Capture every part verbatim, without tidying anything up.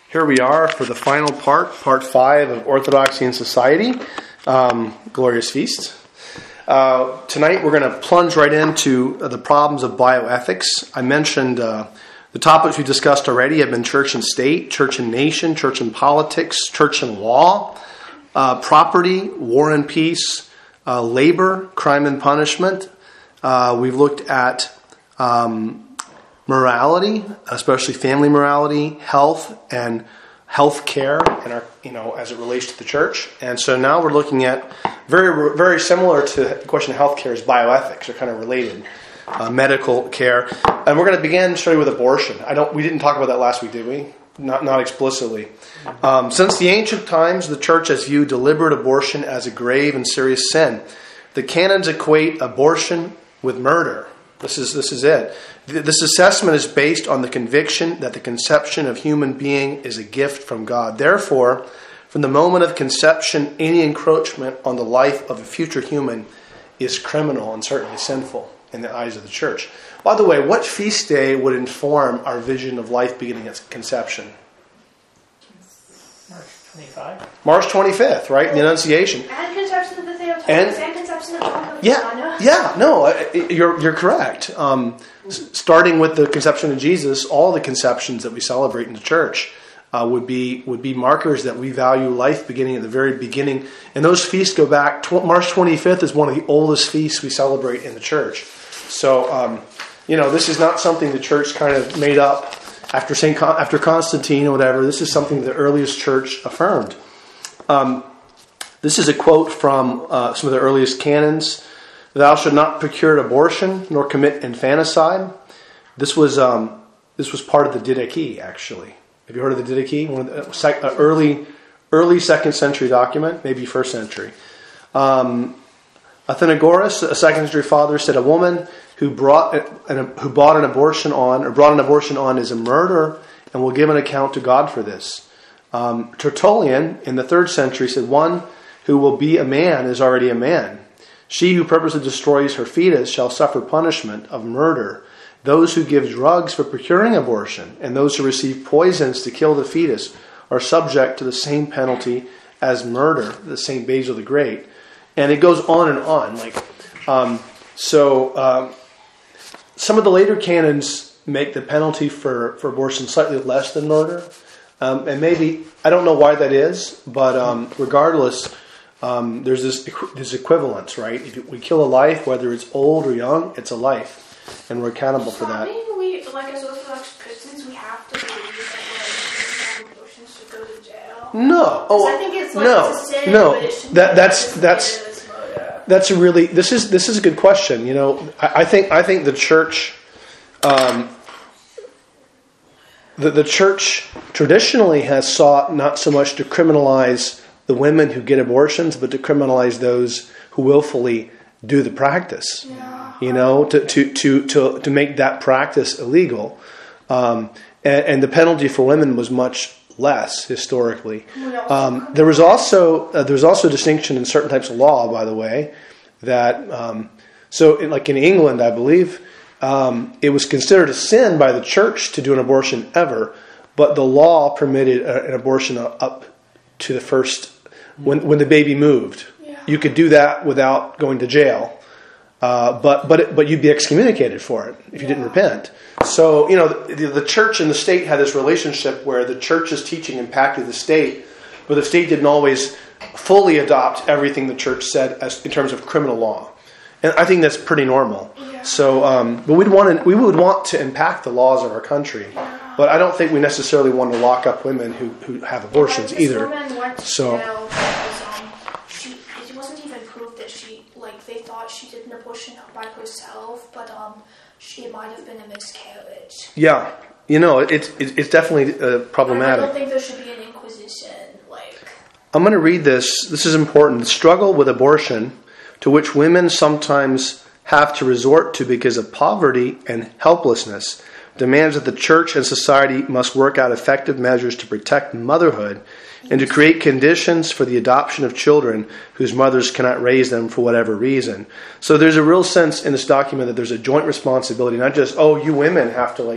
Here we are for the final part, part five of Orthodoxy and Society, um, Glorious Feast. Uh, tonight we're going to plunge right into uh, the problems of bioethics. I mentioned uh, the topics we discussed already have been church and state, church and nation, church and politics, church and law, uh, property, war and peace, uh, labor, crime and punishment. Uh, we've looked at um, morality, especially family morality, health, and health care, and our, you know, as it relates to the church. And so now we're looking at very, very similar to the question of health care is bioethics. They're kind of related, uh, medical care, and we're going to begin straight with abortion. I don't. We didn't talk about that last week, did we? Not, not explicitly. Um, since the ancient times, the church has viewed deliberate abortion as a grave and serious sin. The canons equate abortion with murder. This is this is it. This assessment is based on the conviction that the conception of human being is a gift from God. Therefore, from the moment of conception, any encroachment on the life of a future human is criminal and certainly sinful in the eyes of the church. By the way, what feast day would inform our vision of life beginning at conception? March twenty-fifth. March twenty-fifth, right? The Annunciation. And conception of the Theotokos And- and, conception of the Yeah, yeah, no, uh, you're you're correct. Um, s- starting with the conception of Jesus, all the conceptions that we celebrate in the church uh, would be would be markers that we value life beginning at the very beginning. And those feasts go back. Tw- March twenty-fifth is one of the oldest feasts we celebrate in the church. So, um, you know, this is not something the church kind of made up after Saint Con- after Constantine or whatever. This is something the earliest church affirmed. Um, this is a quote from uh, some of the earliest canons. Thou should not procure abortion nor commit infanticide. This was um, this was part of the Didache, actually. Have you heard of the Didache? One of the, uh, sec, uh, early early second century document, maybe first century. Um, Athenagoras, a second century father, said a woman who brought an, who bought an abortion on or brought an abortion on is a murderer and will give an account to God for this. Um, Tertullian in the third century said one who will be a man is already a man. She who purposely destroys her fetus shall suffer punishment of murder. Those who give drugs for procuring abortion and those who receive poisons to kill the fetus are subject to the same penalty as murder, the Saint Basil the Great. And it goes on and on. Like, um, so um, some of the later canons make the penalty for, for abortion slightly less than murder. Um, and maybe, I don't know why that is, but um, regardless, Um, there's this this equivalence, right? If we kill a life, whether it's old or young, it's a life, and we're accountable for that. I mean, we, like as Orthodox Christians, we have to believe that like abortions should go to jail. No, oh, I think it's like no, it's a sin, no. but it shouldn't That be that's as that's bad as murder. that's a really this is this is a good question. You know, I, I think I think the church, um, the the church traditionally has sought not so much to criminalize the women who get abortions, but to criminalize those who willfully do the practice. Yeah. You know, to to to to, to make that practice illegal, um, and, and the penalty for women was much less historically. Um, there was also uh, there was also a distinction in certain types of law, by the way, that um, so in, like in England, I believe um, it was considered a sin by the church to do an abortion ever, but the law permitted a, an abortion up to the first. When when the baby moved, Yeah. you could do that without going to jail, uh, but but it, but you'd be excommunicated for it if you Yeah. didn't repent. So you know the, the church and the state had this relationship where the church's teaching impacted the state, but the state didn't always fully adopt everything the church said as in terms of criminal law, and I think that's pretty normal. Yeah. So, um, but we'd want to, we would want to impact the laws of our country, but I don't think we necessarily want to lock up women who, who have abortions Like, this either. woman went to So- jail because um, she, it wasn't even proved that she, like, they thought she did an abortion by herself, but um, she it might have been a miscarriage. Yeah, you know, it's it, it's definitely uh, I don't problematic. think there should be an inquisition, like... I'm going to read this. This is important. The struggle with abortion, to which women sometimes have to resort to because of poverty and helplessness, demands that the church and society must work out effective measures to protect motherhood and to create conditions for the adoption of children whose mothers cannot raise them for whatever reason. So there's a real sense in this document that there's a joint responsibility, not just, oh, you women have to like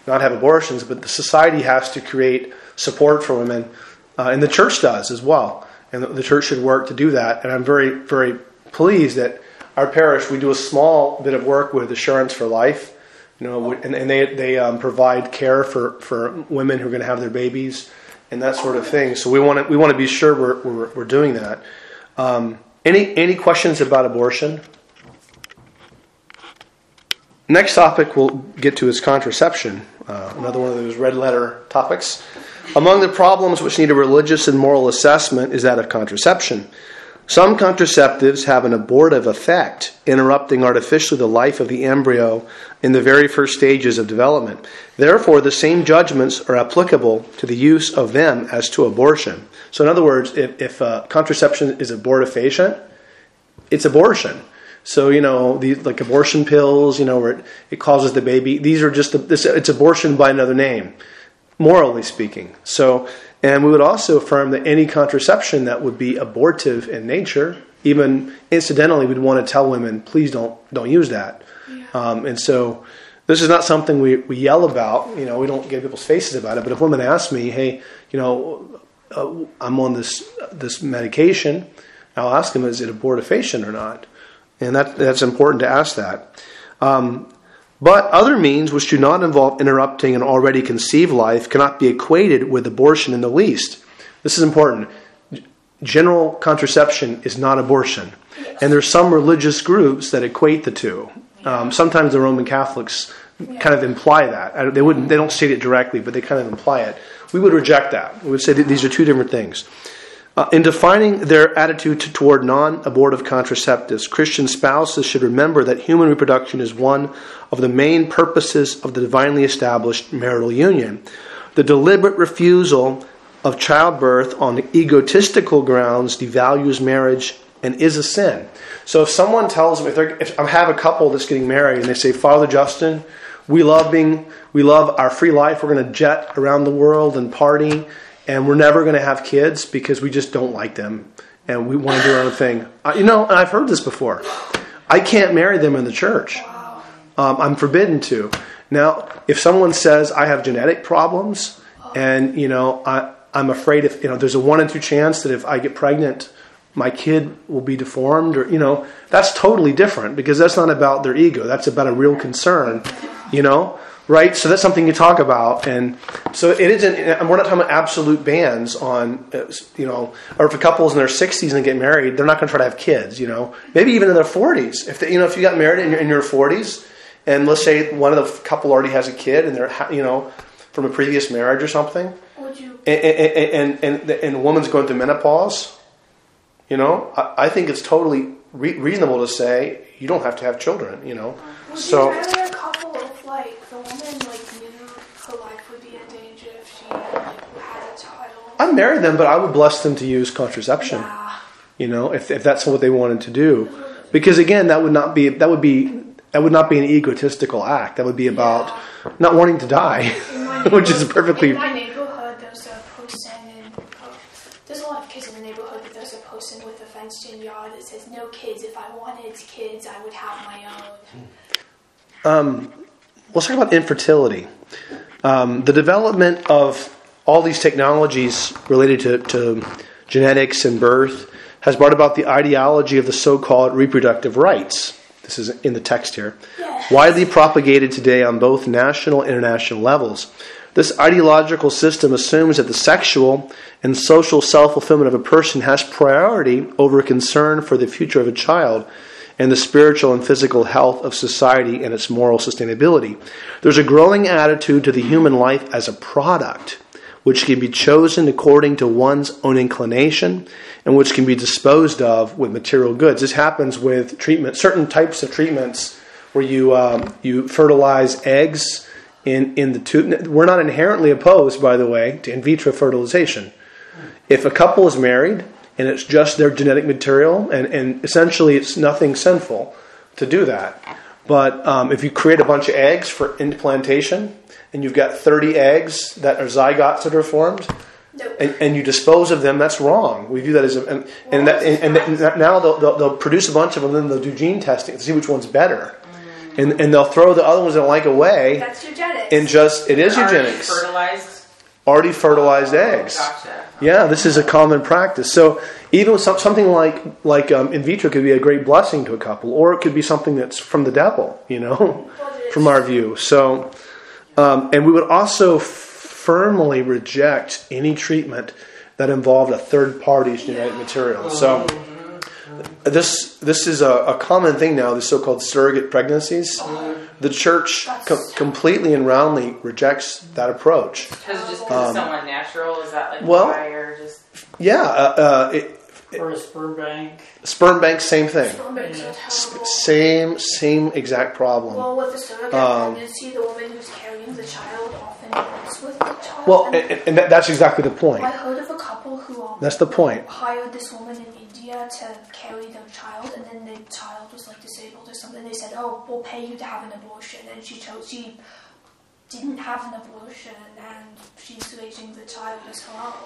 not have abortions, but the society has to create support for women, uh, and the church does as well. And the, the church should work to do that. And I'm very, very pleased that our parish, we do a small bit of work with Assurance for Life, you know, and, and they they um, provide care for, for women who are going to have their babies and that sort of thing. So we want to we want to be sure we're we're, we're doing that. Um, any any questions about abortion? Next topic we'll get to is contraception. Uh, another one of those red letter topics. Among the problems which need a religious and moral assessment is that of contraception. Some contraceptives have an abortive effect, interrupting artificially the life of the embryo in the very first stages of development. Therefore, the same judgments are applicable to the use of them as to abortion. So in other words, if, if uh, contraception is abortifacient, it's abortion. So, you know, the, like abortion pills, you know, where it, it causes the baby, these are just, a, this, it's abortion by another name, morally speaking. So, and we would also affirm that any contraception that would be abortive in nature, even incidentally, we'd want to tell women, please don't don't use that. Yeah. Um, and so this is not something we, we yell about. You know, we don't get people's faces about it. But if women ask me, hey, you know, uh, I'm on this this medication, I'll ask them, is it abortifacient or not? And that that's important to ask that. Um, But other means which do not involve interrupting an already conceived life cannot be equated with abortion in the least. This is important. General contraception is not abortion. And there's some religious groups that equate the two. Um, sometimes the Roman Catholics kind of imply that. They wouldn't. They don't state it directly, but they kind of imply it. We would reject that. We would say that these are two different things. Uh, in defining their attitude to, toward non-abortive contraceptives, Christian spouses should remember that human reproduction is one of the main purposes of the divinely established marital union. The deliberate refusal of childbirth on egotistical grounds devalues marriage and is a sin. So if someone tells me, if, if I have a couple that's getting married and they say, Father Justin, we love being, we love our free life, we're going to jet around the world and party, and we're never going to have kids because we just don't like them and we want to do our own thing. Uh, you know, and I've heard this before. I can't marry them in the church. Um, I'm forbidden to. Now, if someone says I have genetic problems and, you know, I, I'm afraid if, you know, there's a one in two chance that if I get pregnant, my kid will be deformed or, you know, that's totally different because that's not about their ego. That's about a real concern, you know. Right, so that's something you talk about, and so it isn't. And we're not talking about absolute bans on, you know, or if a couple's in their sixties and get married, they're not going to try to have kids. You know, maybe even in their forties. If they, you know, if you got married in your, in your forties, and let's say one of the couple already has a kid, and they're, you know, from a previous marriage or something, would you? And and and, and, and a woman's going through menopause, you know, I, I think it's totally re- reasonable to say you don't have to have children. You know, would so. You rather a couple if like the woman like knew her life would be in danger if she like had a child? I married them, but I would bless them to use contraception. Yeah. You know, if if that's what they wanted to do, because again, that would not be that would be that would not be an egotistical act. That would be about yeah. not wanting to die, which is perfectly. In my neighborhood, there's a person, and uh, there's a lot of kids in the neighborhood, but there's a person with a fenced-in yard that says, "No kids. If I wanted kids, I would have my own." Um. Let's talk about infertility. Um, the development of all these technologies related to, to genetics and birth has brought about the ideology of the so-called reproductive rights. This is in the text here. Yes. Widely propagated today on both national and international levels. This ideological system assumes that the sexual and social self-fulfillment of a person has priority over concern for the future of a child and the spiritual and physical health of society and its moral sustainability. There's a growing attitude to the human life as a product, which can be chosen according to one's own inclination and which can be disposed of with material goods. This happens with treatment, certain types of treatments where you um, you fertilize eggs in, in the tube. We're not inherently opposed, by the way, to in vitro fertilization. If a couple is married and it's just their genetic material, and, and essentially it's nothing sinful to do that. But um, if you create a bunch of eggs for implantation, and you've got thirty eggs that are zygotes that are formed, nope. and, and you dispose of them, that's wrong. We view that as a... And, and, that, and, and now they'll, they'll, they'll produce a bunch of them, and then they'll do gene testing to see which one's better. Mm. And, and they'll throw the other ones they don't like away. That's eugenics. in just, it is Already eugenics. fertilized. Already fertilized eggs. Gotcha. Yeah, this is a common practice. So even with some, something like like um, in vitro could be a great blessing to a couple, or it could be something that's from the devil, you know, from our view. So, um, and we would also firmly reject any treatment that involved a third party's genetic material. So this this is a, a common thing now, the so-called surrogate pregnancies. The church com- completely and roundly rejects that approach. Because just because Um, it's someone natural, is that like well, why, or just Yeah, uh, uh, it, Or a sperm bank. sperm bank, same thing. Sperm banks are S- terrible. Same same exact problem. Well, with the surrogate Um, pregnancy, the woman who's carrying the child often lives with the child. Well, and and, and that, that's exactly the point. I heard of a couple who um, That's the point. hired this woman in India to carry their child, and then the child was like disabled or something. They said, "Oh, we'll pay you to have an abortion," and she chose she didn't have an abortion, and she's raising the child as her own.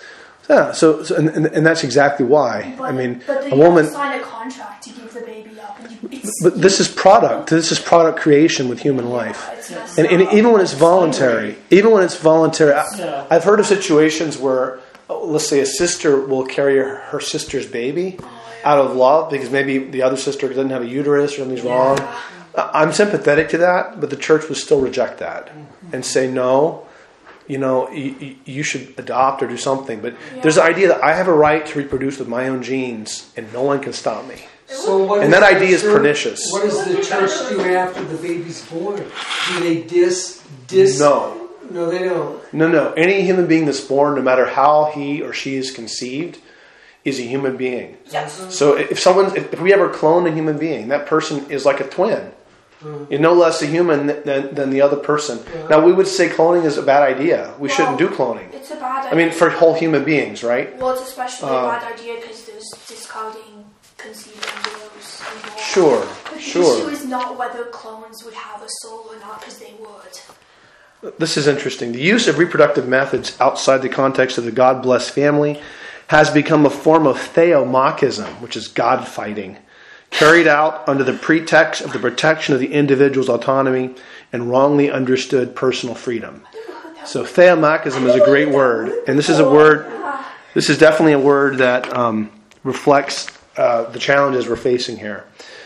Yeah, so, so and, and, and that's exactly why. But, I mean, but a you woman. have to sign a contract to give the baby up, and you, it's, But this is product. This is product creation with human life. it's messed And, and up. even when it's voluntary, even when it's voluntary, I, Yeah. I've heard of situations where, oh, let's say, a sister will carry her, her sister's baby out of love because maybe the other sister doesn't have a uterus or something's wrong. I- I'm sympathetic to that, but the church would still reject that and say, no, you know, you, you should adopt or do something. But there's the idea that I have a right to reproduce with my own genes and no one can stop me. So what And does that the idea is church- pernicious. What does the church do after the baby's born? Do they dis dis? No. No, they don't. No, no. Any human being that's born, no matter how he or she is conceived, is a human being. Yes. So if someone, if we ever clone a human being, that person is like a twin. You're no less a human than, than the other person. Now, we would say cloning is a bad idea. We shouldn't do cloning. It's a bad idea. I mean, for whole human beings, right? Well, it's especially Uh, a bad idea because there's discarding conceived embryos involved. Sure, But the sure. issue is not whether clones would have a soul or not, because they would. This is interesting. The use of reproductive methods outside the context of the God-blessed family has become a form of theomachism, which is God fighting, carried out under the pretext of the protection of the individual's autonomy and wrongly understood personal freedom. So theomachism is a great word, and this is a word. This is definitely a word that um, reflects uh, the challenges we're facing here.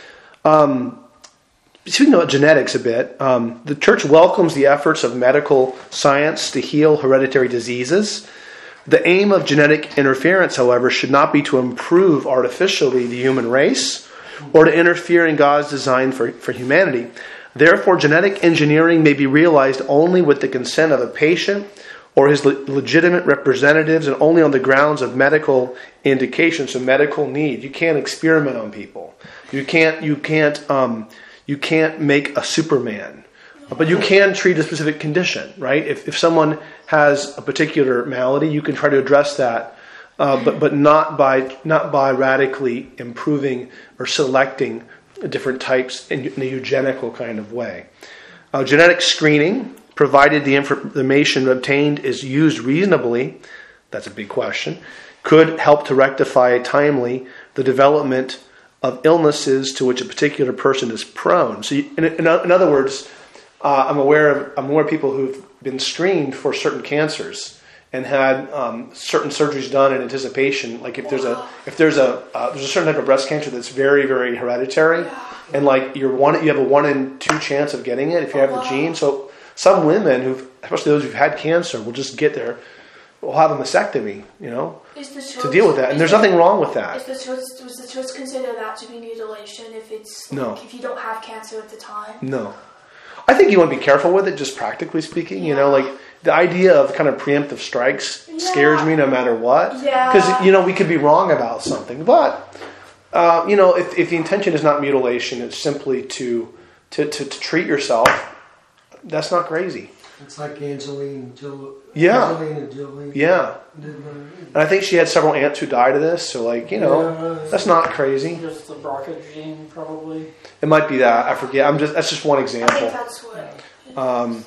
Um, speaking about genetics a bit, um, the church welcomes the efforts of medical science to heal hereditary diseases. The aim of genetic interference, however, should not be to improve artificially the human race or to interfere in God's design for, for humanity. Therefore, genetic engineering may be realized only with the consent of a patient or his le- legitimate representatives and only on the grounds of medical indication, so medical need. You can't experiment on people. You can't, you can't, um, you can't make a Superman. But you can treat a specific condition, right? If if someone has a particular malady, you can try to address that, uh, but but not by not by radically improving or selecting different types in, in a eugenical kind of way. Uh, genetic screening, provided the information obtained is used reasonably, that's a big question, could help to rectify timely the development of illnesses to which a particular person is prone. So, you, in, in, in other words, uh, I'm aware of I'm aware of people who've been screened for certain cancers and had um, certain surgeries done in anticipation. Like if there's a if there's a uh, there's a certain type of breast cancer that's very very hereditary, and like you're one you have a one in two chance of getting it if you have the gene. So some women who, especially those who've had cancer, will just get their will have a mastectomy, you know, Is the church, to deal with that. And there's the, nothing wrong with that. Is the church, does the church consider that to be mutilation if it's like, No. if you don't have cancer at the time? No. I think you want to be careful with it, just practically speaking. You know, like the idea of kind of preemptive strikes scares Yeah. me no matter what. Yeah. Because, you know, we could be wrong about something. But, uh, you know, if, if the intention is not mutilation, it's simply to, to, to, to treat yourself, that's not crazy. It's like Angelina Jolie. Yeah. Angelina Jolie. Yeah. And I think she had several aunts who died of this. So, like, you know, Yeah. that's not crazy. Just the B R C A gene, probably. It might be that. I forget. I'm just, that's just one I think example. that's what. Um,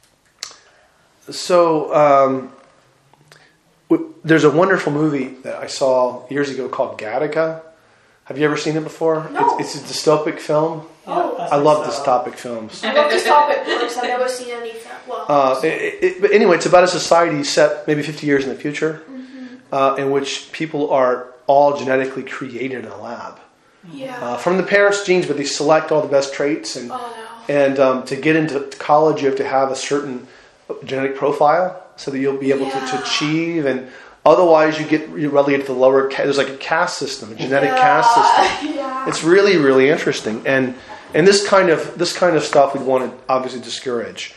so um, w- there's a wonderful movie that I saw years ago called Gattaca. Have you ever seen it before? No. It's, it's a dystopic film. Oh. I I think love so. dystopic films. I love this topic books. I've never seen anything. Well, Uh, it, it, but anyway, it's about a society set maybe fifty years in the future, uh, in which people are all genetically created in a lab yeah. uh, from the parents' genes, but they select all the best traits. And oh no. and um, to get into college, you have to have a certain genetic profile so that you'll be able to, to Yeah. achieve. And otherwise, you get you're relegated to the lower. Ca- there's like a caste system, a genetic yeah. caste system. Yeah. It's really, really interesting, and and this kind of this kind of stuff we'd want to obviously discourage.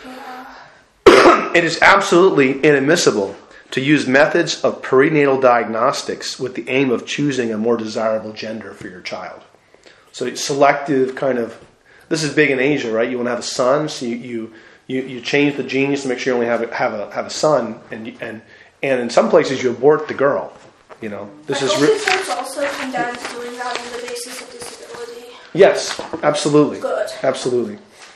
Yeah. It is absolutely inadmissible to use methods of perinatal diagnostics with the aim of choosing a more desirable gender for your child. So it's selective kind of. This is big in Asia, right? You want to have a son, so you you, you, you change the genes to make sure you only have a, have a have a son, and you- and and in some places you abort the girl. You know, this I is hope re- the church also condemns doing that on the basis of disability. yes, absolutely. Good. Absolutely.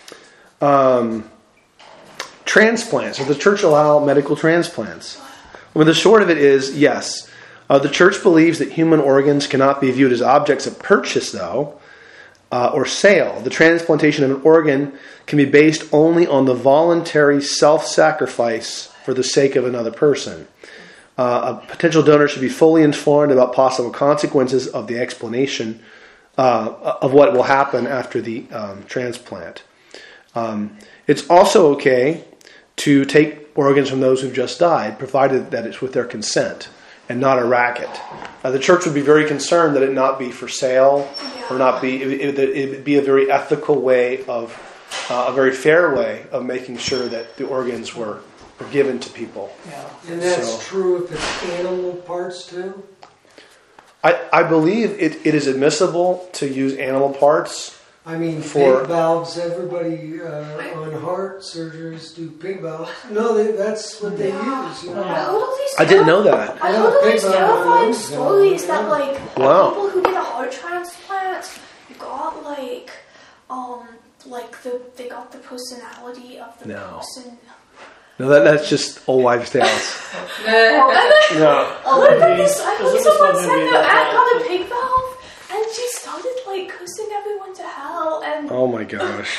Um, transplants. Does the church allow medical transplants? Well, the short of it is yes. Uh, the church believes that human organs cannot be viewed as objects of purchase, though, uh, or sale. The transplantation of an organ can be based only on the voluntary self-sacrifice for the sake of another person. Uh, a potential donor should be fully informed about possible consequences of the explanation uh, of what will happen after the um, transplant. Um, it's also okay to take organs from those who've just died, provided that it's with their consent and not a racket. Uh, the church would be very concerned that it not be for sale, or not be. It, it, it would be a very ethical way of, uh, a very fair way of making sure that the organs were, were given to people. Yeah. And that's So- true if it's animal parts too? I, I believe it, it is admissible to use animal parts. I mean, For- pig valves, everybody uh, on heart surgeries do pig valves. No, they, that's what they Yeah. use. You know? I heard all these I didn't know that. I Yeah, heard all big these valve terrifying on stories those, that yeah. like Wow. people who get a heart transplant got like um like the they got the personality of the No. person. No, that, that's just old wives' tales. Oh, and then, No. oh, what about this? I There's heard this someone one said movie their about aunt got a that. pig valve and she started like cursing everyone to hell and Oh my gosh.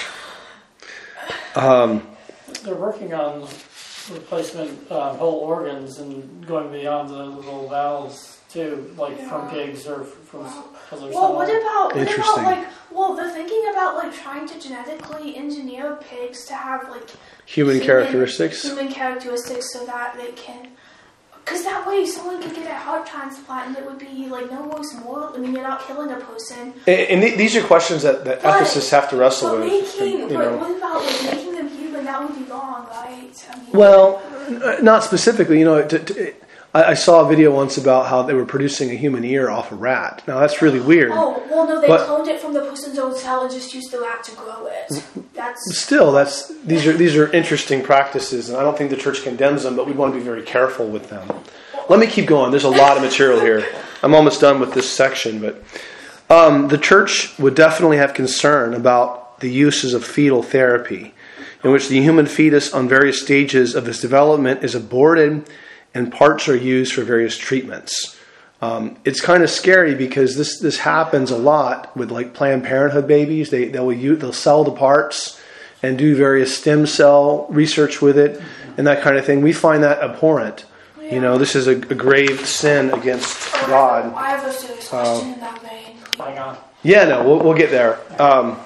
Um, They're working on replacement uh, whole organs and going beyond the little valves too, like Yeah. from pigs or from other well, what about what Interesting. about like well, they're thinking about like trying to genetically engineer pigs to have like human characteristics. human characteristics, so that they can. Because that way, someone could get a heart transplant, and it would be like no worse moral. I mean, you're not killing a person. And, and th- these are questions that, that But- ethicists have to wrestle But with. making, and, you but know. what about like making them human? That would be wrong, right? I mean, Well, uh, not specifically. You know, to, to, I, I saw a video once about how they were producing a human ear off a rat. Now that's really weird. Oh well, no, they But- cloned it from the person's own cell and just used the rat to grow it. That's Still, that's these are these are interesting practices, and I don't think the church condemns them, but we want to be very careful with them. Let me keep going. There's a lot of material here. I'm almost done with this section, but um, the church would definitely have concern about the uses of fetal therapy, in which the human fetus on various stages of its development is aborted and parts are used for various treatments. Um, it's kind of scary because this, this happens a lot with like Planned Parenthood babies. They they'll use, they'll sell the parts and do various stem cell research with it and that kind of thing. We find that abhorrent. You know, this is a, a grave sin against Oh, God. I have a serious question in that vein. Hang on. Yeah, no, we'll, we'll get there. Um,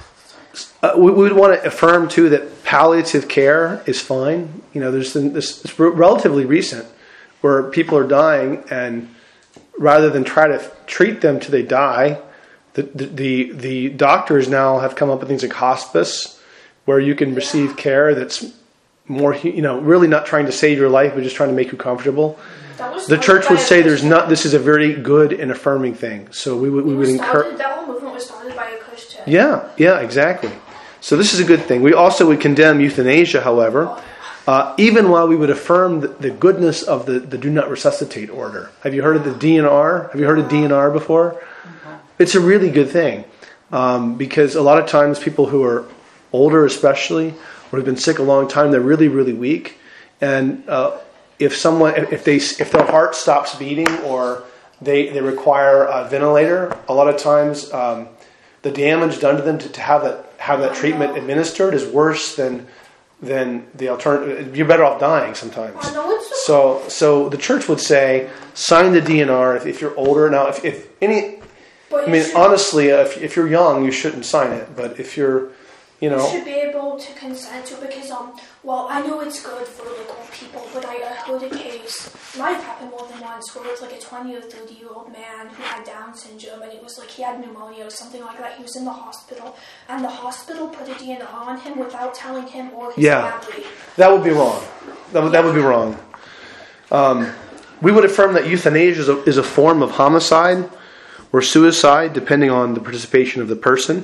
uh, we, we would want to affirm too that palliative care is fine. You know, there's been this it's relatively recent where people are dying, and rather than try to treat them till they die, the the the, the doctors now have come up with things like hospice, where you can receive care that's more, you know, really not trying to save your life, but just trying to make you comfortable. That was The started church by would a say there's Christian. not. This is a very good and affirming thing. So we would we It would was encourage. started, that whole movement was started by a Christian. Yeah, yeah, exactly. So this is a good thing. We also would condemn euthanasia, however, uh, even while we would affirm the, the goodness of the, the do not resuscitate order. Have you heard of the D N R? Have you heard of D N R before? It's a really good thing um, because a lot of times people who are older, especially, or have been sick a long time, they're really, really weak, and uh, if someone, if they, if their heart stops beating or they they require a ventilator, a lot of times. Um, the damage done to them to, to have that have that treatment administered is worse than than the alternative. You're better off dying sometimes. I know it's So so the church would say, sign the D N R if, if you're older. Now, if, if any, But I you mean, should- honestly, if, if you're young, you shouldn't sign it. But if you're, you You know, should be able to consent to it because, um, well, I know it's good for like old people, but I, I heard a case, it might have happened more than once, where it was like a twenty or thirty year old man who had Down syndrome, and it was like he had pneumonia or something like that. He was in the hospital, and the hospital put a D N R on him without telling him or his Yeah. family. that would be wrong. That would, that would be wrong. Um, we would affirm that euthanasia is a, is a form of homicide or suicide, depending on the participation of the person.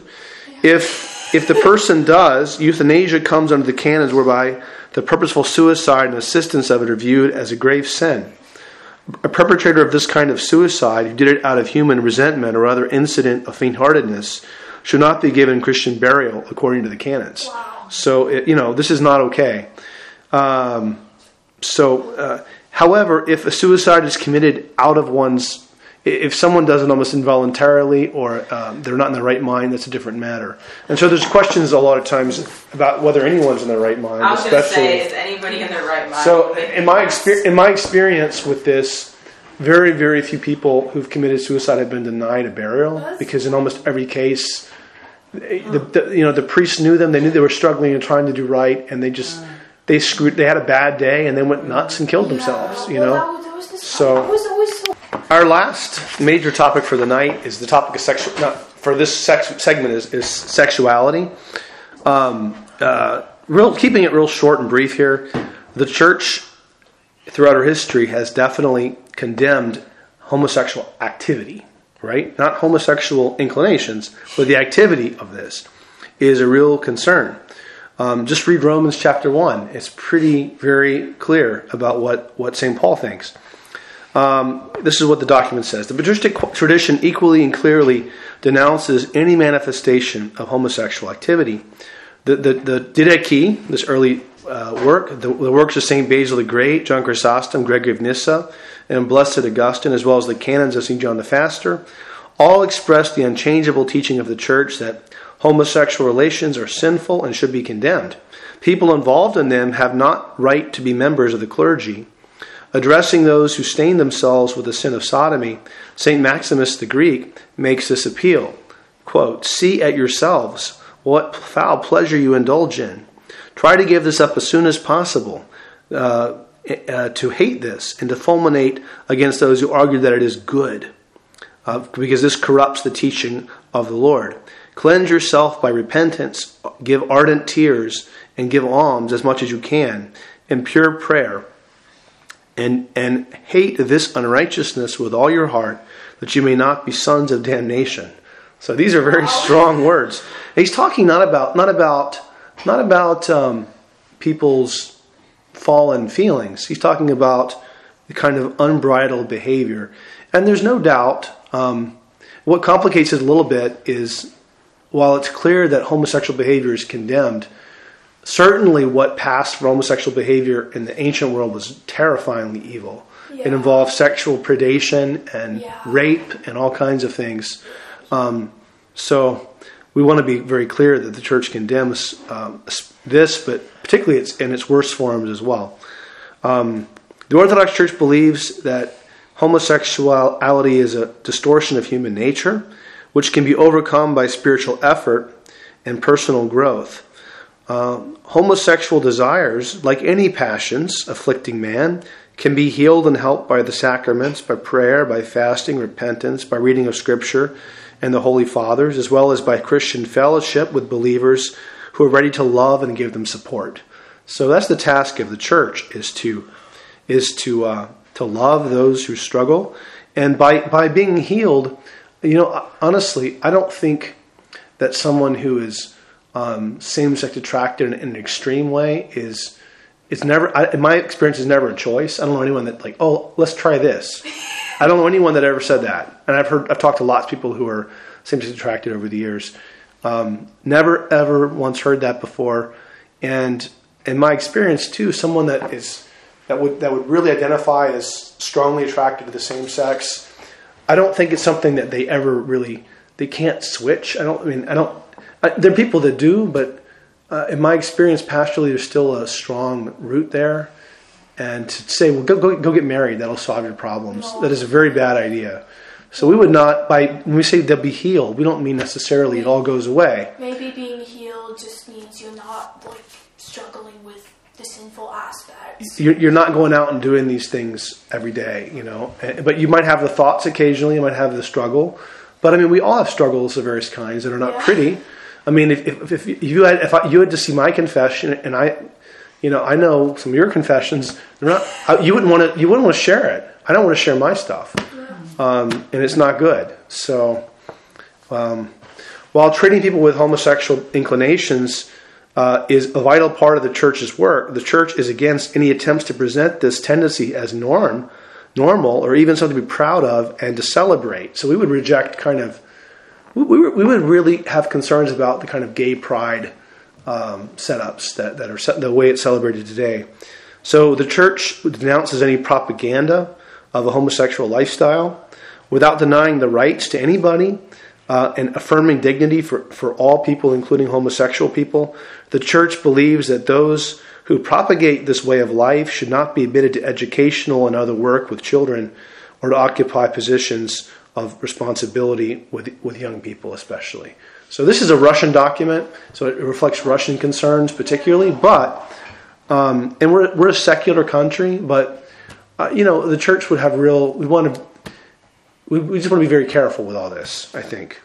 If if the person does, euthanasia comes under the canons whereby the purposeful suicide and assistance of it are viewed as a grave sin. A perpetrator of this kind of suicide, who did it out of human resentment or other incident of faint-heartedness, should not be given Christian burial according to the canons. Wow. So, it, you know, this is not okay. Um, so, uh, however, if a suicide is committed out of one's, if someone does it almost involuntarily or um, they're not in their right mind, that's a different matter. And so there's questions a lot of times about whether anyone's in their right mind. I was going to especially. say, is anybody in their right mind? So, in my experience, in my experience with this, very, very few people who've committed suicide have been denied a burial because in almost every case, the, the you know the priests knew them. They knew they were struggling and trying to do right, and they just they screwed. They had a bad day, and they went nuts and killed themselves. You Well, know. that was, that was this So- I was always so. Our last major topic for the night is the topic of sexual. Not for this sex, segment is, is sexuality. Um, uh, real, keeping it real short and brief here. The church, throughout her history, has definitely condemned homosexual activity. Right, not homosexual inclinations, but the activity of this is a real concern. Um, just read Romans chapter one. It's pretty very clear about what what Saint Paul thinks. Um, this is what the document says. The patristic tradition equally and clearly denounces any manifestation of homosexual activity. The, the, the Didache, this early uh, work, the, the works of Saint Basil the Great, John Chrysostom, Gregory of Nyssa, and Blessed Augustine, as well as the canons of Saint John the Faster, all express the unchangeable teaching of the Church that homosexual relations are sinful and should be condemned. People involved in them have not right to be members of the clergy. Addressing those who stain themselves with the sin of sodomy, Saint Maximus the Greek makes this appeal. Quote, "See at yourselves what foul pleasure you indulge in. Try to give this up as soon as possible, uh, uh, to hate this and to fulminate against those who argue that it is good, uh, because this corrupts the teaching of the Lord. Cleanse yourself by repentance, give ardent tears, and give alms as much as you can in pure prayer. And, and hate this unrighteousness with all your heart, that you may not be sons of damnation." So these are very strong words. And he's talking not about not about not about um, people's fallen feelings. He's talking about the kind of unbridled behavior. And there's no doubt. Um, what complicates it a little bit is, while it's clear that homosexual behavior is condemned, certainly what passed for homosexual behavior in the ancient world was terrifyingly evil. Yeah. It involved sexual predation and Yeah. rape and all kinds of things. Um, so we want to be very clear that the Church condemns um, this, but particularly it's in its worst forms as well. Um, the Orthodox Church believes that homosexuality is a distortion of human nature, which can be overcome by spiritual effort and personal growth. Uh, homosexual desires, like any passions afflicting man, can be healed and helped by the sacraments, by prayer, by fasting, repentance, by reading of Scripture and the Holy Fathers, as well as by Christian fellowship with believers who are ready to love and give them support. So that's the task of the Church, is to is to uh, to love those who struggle, and by by being healed, you know, honestly, I don't think that someone who is um, same-sex attracted in, in an extreme way is it's never. I, in my experience, is never a choice. I don't know anyone that like, oh, let's try this. I don't know anyone that ever said that, and I've heard I've talked to lots of people who are same-sex attracted over the years. Um, never ever once heard that before, and in my experience too, someone that is that would that would really identify as strongly attracted to the same sex, I don't think it's something that they ever really they can't switch. I don't. I mean, I don't. I, there are people that do, but uh, in my experience, pastorally, there's still a strong root there. And to say, well, go go, go get married, that'll solve your problems. That is a very bad idea. So we would not, by when we say they'll be healed, we don't mean necessarily it all goes away. Maybe being healed just means you're not like struggling with the sinful aspects. You're, you're not going out and doing these things every day, you know. But you might have the thoughts occasionally. You might have the struggle. But I mean, we all have struggles of various kinds that are not Yeah. pretty. I mean, if if, if you had if I, you had to see my confession, and I, you know, I know some of your confessions. They're not. You wouldn't want to. You wouldn't want to share it. I don't want to share my stuff. Um, and it's not good. So, um, while treating people with homosexual inclinations uh, is a vital part of the church's work, the church is against any attempts to present this tendency as norm, normal, or even something to be proud of and to celebrate. So we would reject kind of, we, we, we would really have concerns about the kind of gay pride um, setups that, that are set, the way it's celebrated today. So the church denounces any propaganda of a homosexual lifestyle without denying the rights to anybody uh, and affirming dignity for, for all people, including homosexual people. The church believes that those who propagate this way of life should not be admitted to educational and other work with children or to occupy positions of responsibility with, with young people especially. So this is a Russian document, so it reflects Russian concerns particularly, but, um, and we're, we're a secular country, but Uh, you know, the church would have real, we want to, we, we just want to be very careful with all this, I think.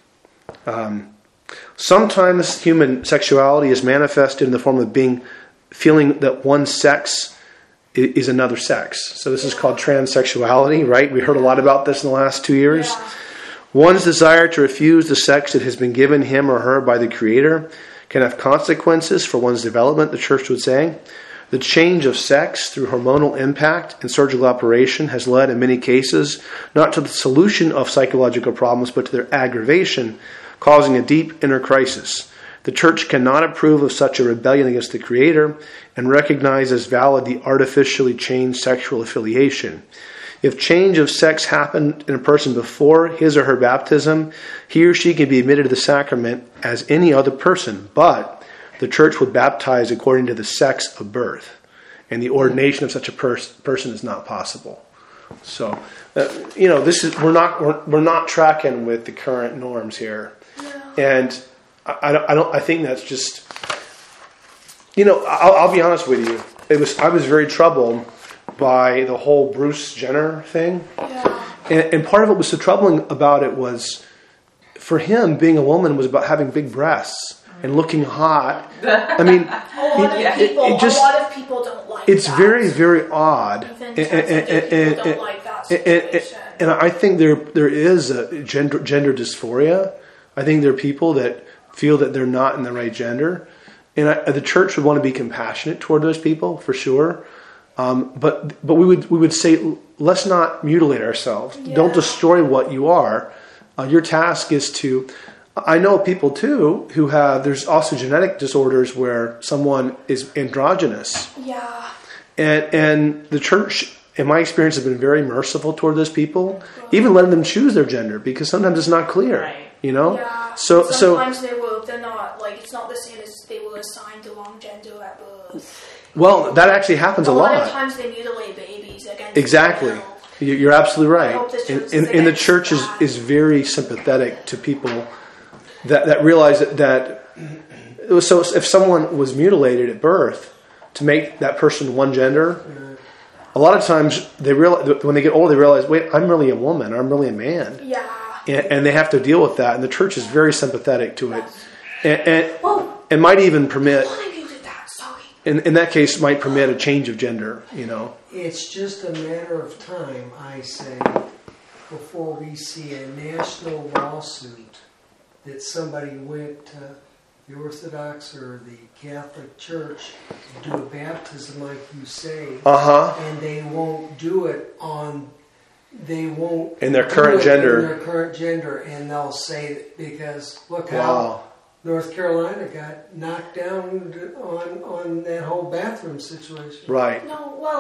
Um, sometimes human sexuality is manifested in the form of being, feeling that one sex is, is another sex. So this is called transsexuality, right? We heard a lot about this in the last two years. Yeah. One's desire to refuse the sex that has been given him or her by the Creator can have consequences for one's development, the church would say. The change of sex through hormonal impact and surgical operation has led, in many cases, not to the solution of psychological problems, but to their aggravation, causing a deep inner crisis. The church cannot approve of such a rebellion against the Creator and recognize as valid the artificially changed sexual affiliation. If change of sex happened in a person before his or her baptism, he or she can be admitted to the sacrament as any other person, but the church would baptize according to the sex of birth, and the ordination of such a pers- person is not possible. So, uh, you know, this is we're not we're, we're not tracking with the current norms here, No. and I, I don't I don't I think that's just, you know, I'll, I'll be honest with you. It was I was very troubled by the whole Bruce Jenner thing, Yeah. and, and part of what was so troubling about it was, for him, being a woman was about having big breasts and looking hot. I mean, A lot it, of it- people, it just, a lot of people don't like it's that. very, very odd. Even And, translated and- people and- don't like that and- and- situation. and I think there there is a gender, gender dysphoria. I think there are people that feel that they're not in the right gender. And I, the church would want to be compassionate toward those people, for sure. Um, but but we would we would say, let's not mutilate ourselves. Yeah. Don't destroy what you are. Uh, your task is to... I know people too who have, there's also genetic disorders where someone is androgynous. Yeah. And and the church, in my experience, has been very merciful toward those people, even letting them choose their gender, because sometimes it's not clear, Right. you know? Yeah. So, so Sometimes they will, they're not, like, it's not the same as they were assigned the wrong gender at birth. well, that actually happens a A lot of lot. times they mutilate babies against Exactly. their will. You- You're absolutely I right. hope the church And, is and, and the against church is, that. is very sympathetic to people that, that realize that, that it was so if someone was mutilated at birth to make that person one gender, a lot of times they realize, when they get older, they realize, wait, I'm really a woman, I'm really a man. Yeah. And, and they have to deal with that, and the church is very sympathetic to it. Yes. And, and, Oh, and might even permit, why did you do that? Sorry. in, in that case, might permit a change of gender, you know. It's just a matter of time, I say, before we see a national lawsuit that somebody went to the Orthodox or the Catholic Church to do a baptism like you say, Uh-huh. and they won't do it on, they won't In their do current it gender. in their current gender, and they'll say that because look how Wow. North Carolina got knocked down on on that whole bathroom situation. Right. No, well,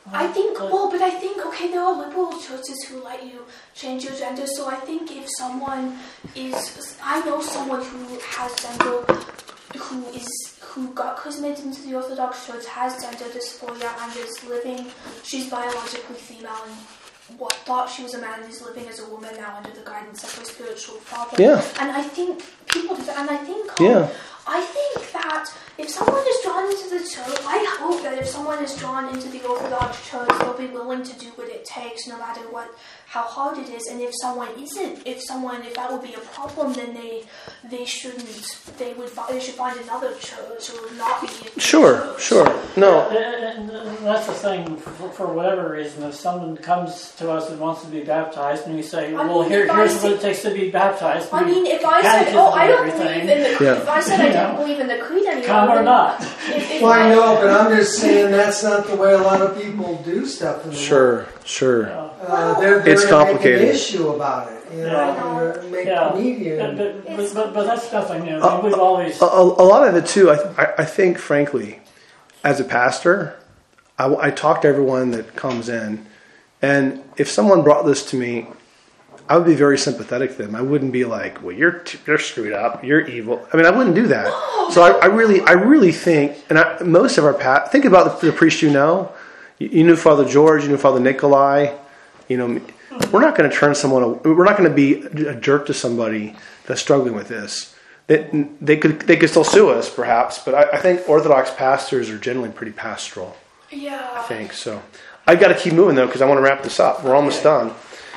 I think, well, but I think, okay, there are liberal churches who let you change your gender, so I think if someone is, I know someone who has gender, who is, who got christened into the Orthodox Church, has gender dysphoria, and is living, she's biologically female, and what thought she was a man and is living as a woman now under the guidance of her spiritual father. Yeah. And I think people do that, and I think, um, Yeah. I think that if someone is drawn into the church, I hope that if someone is drawn into the Orthodox Church, they'll be willing to do what it takes, no matter what, how hard it is. And if someone isn't, if someone, if that would be a problem, then they, they shouldn't. They would, they should find another church or not be. In the Sure, church. sure. No. And, and that's the thing. For, for whatever reason, if someone comes to us and wants to be baptized, and we say, I "Well, mean, here, if I here's say- what it takes to be baptized," I mean, if I said, catechism "Oh, I and don't everything, believe in the," creed, Yeah. if I said I You didn't know. believe in the creed anymore, come or then- not. If, if Well, I I- know, but I'm just saying that's not the way a lot of people do stuff in the world. Sure, sure. Uh, they're they're It's gonna make complicated. an issue about it, you know, Yeah. and, uh, make Yeah, media. but, and- but, but, but, but that's nothing new. I mean, we've always. A, a, a lot of it too. I, I, I think, frankly, as a pastor, I, I talk to everyone that comes in, and if someone brought this to me, I would be very sympathetic to them. I wouldn't be like, "Well, you're t- you're screwed up. You're evil." I mean, I wouldn't do that. So I, I really, I really think, and I, most of our pa- think about the, the priest you know. You, you knew Father George. You knew Father Nikolai. You know, we're not going to turn someone. We're not going to be a jerk to somebody that's struggling with this. They, they could they could still sue us, perhaps, but I, I think Orthodox pastors are generally pretty pastoral. yeah. I think so. I've got to keep moving though because I want to wrap this up. We're almost done.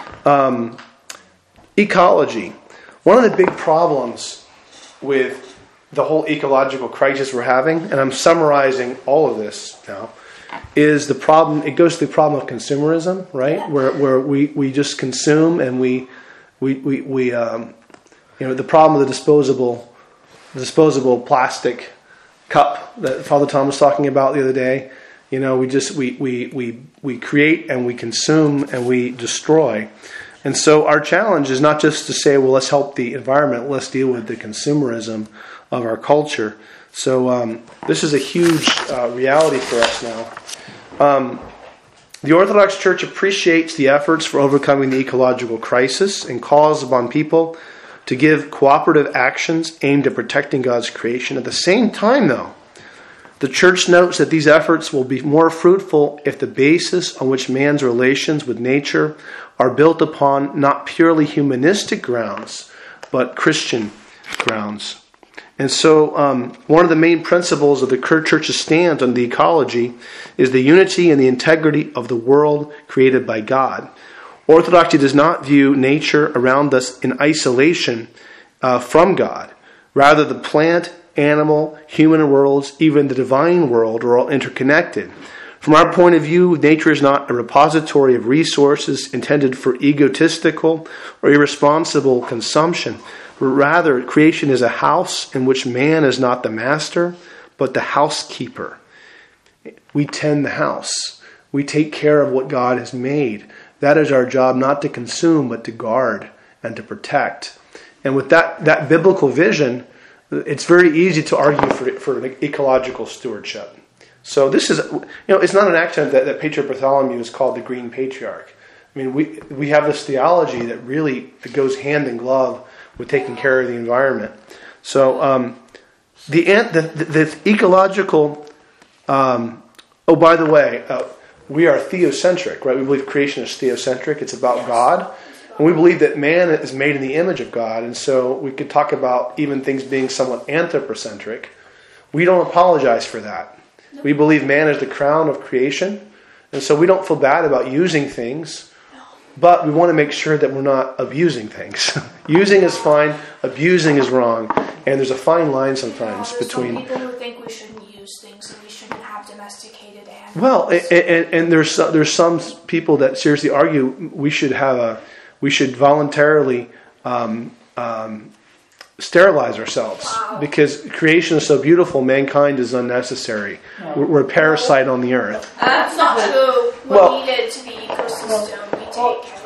Um, ecology. One of the big problems with the whole ecological crisis we're having, and I'm summarizing all of this now, is the problem. It goes to the problem of consumerism, right? Yeah. Where where we, we just consume and we we we, we um, you know, the problem of the disposable the disposable plastic cup that Father Tom was talking about the other day. You know, we just we we we we create and we consume and we destroy. And so our challenge is not just to say, well, let's help the environment, let's deal with the consumerism of our culture. So um, this is a huge uh, reality for us now. Um, the Orthodox Church appreciates the efforts for overcoming the ecological crisis and calls upon people to give cooperative actions aimed at protecting God's creation. At the same time, though, the Church notes that these efforts will be more fruitful if the basis on which man's relations with nature are built upon not purely humanistic grounds, but Christian grounds. And so um, one of the main principles of the Church's stand on the ecology is the unity and the integrity of the world created by God. Orthodoxy does not view nature around us in isolation uh, from God. Rather, the plant, animal, human worlds, even the divine world are all interconnected. From our point of view, nature is not a repository of resources intended for egotistical or irresponsible consumption. Rather, creation is a house in which man is not the master, but the housekeeper. We tend the house. We take care of what God has made. That is our job, not to consume, but to guard and to protect. And with that, that biblical vision, it's very easy to argue for, for an ecological stewardship. So this is, you know, it's not an accident that, that Patriarch Bartholomew is called the Green Patriarch. I mean, we we have this theology that really that goes hand in glove with taking care of the environment. So um, the, the, the the ecological. Um, oh, by the way, uh, we are theocentric, right? We believe creation is theocentric. It's about yes. God. And we believe that man is made in the image of God. And so we could talk about even things being somewhat anthropocentric. We don't apologize for that. We believe man is the crown of creation. And so we don't feel bad about using things. But we want to make sure that we're not abusing things. Using is fine. Abusing is wrong. And there's a fine line sometimes yeah, there's between... some people who think we shouldn't use things and we shouldn't have domesticated animals. Well, and, and, and there's there's some people that seriously argue we should have a... We should voluntarily um, um, sterilize ourselves wow. because creation is so beautiful. Mankind is unnecessary. No. We're, we're a parasite on the earth. That's not true. We're Well- needed to the ecosystem. We take care of it.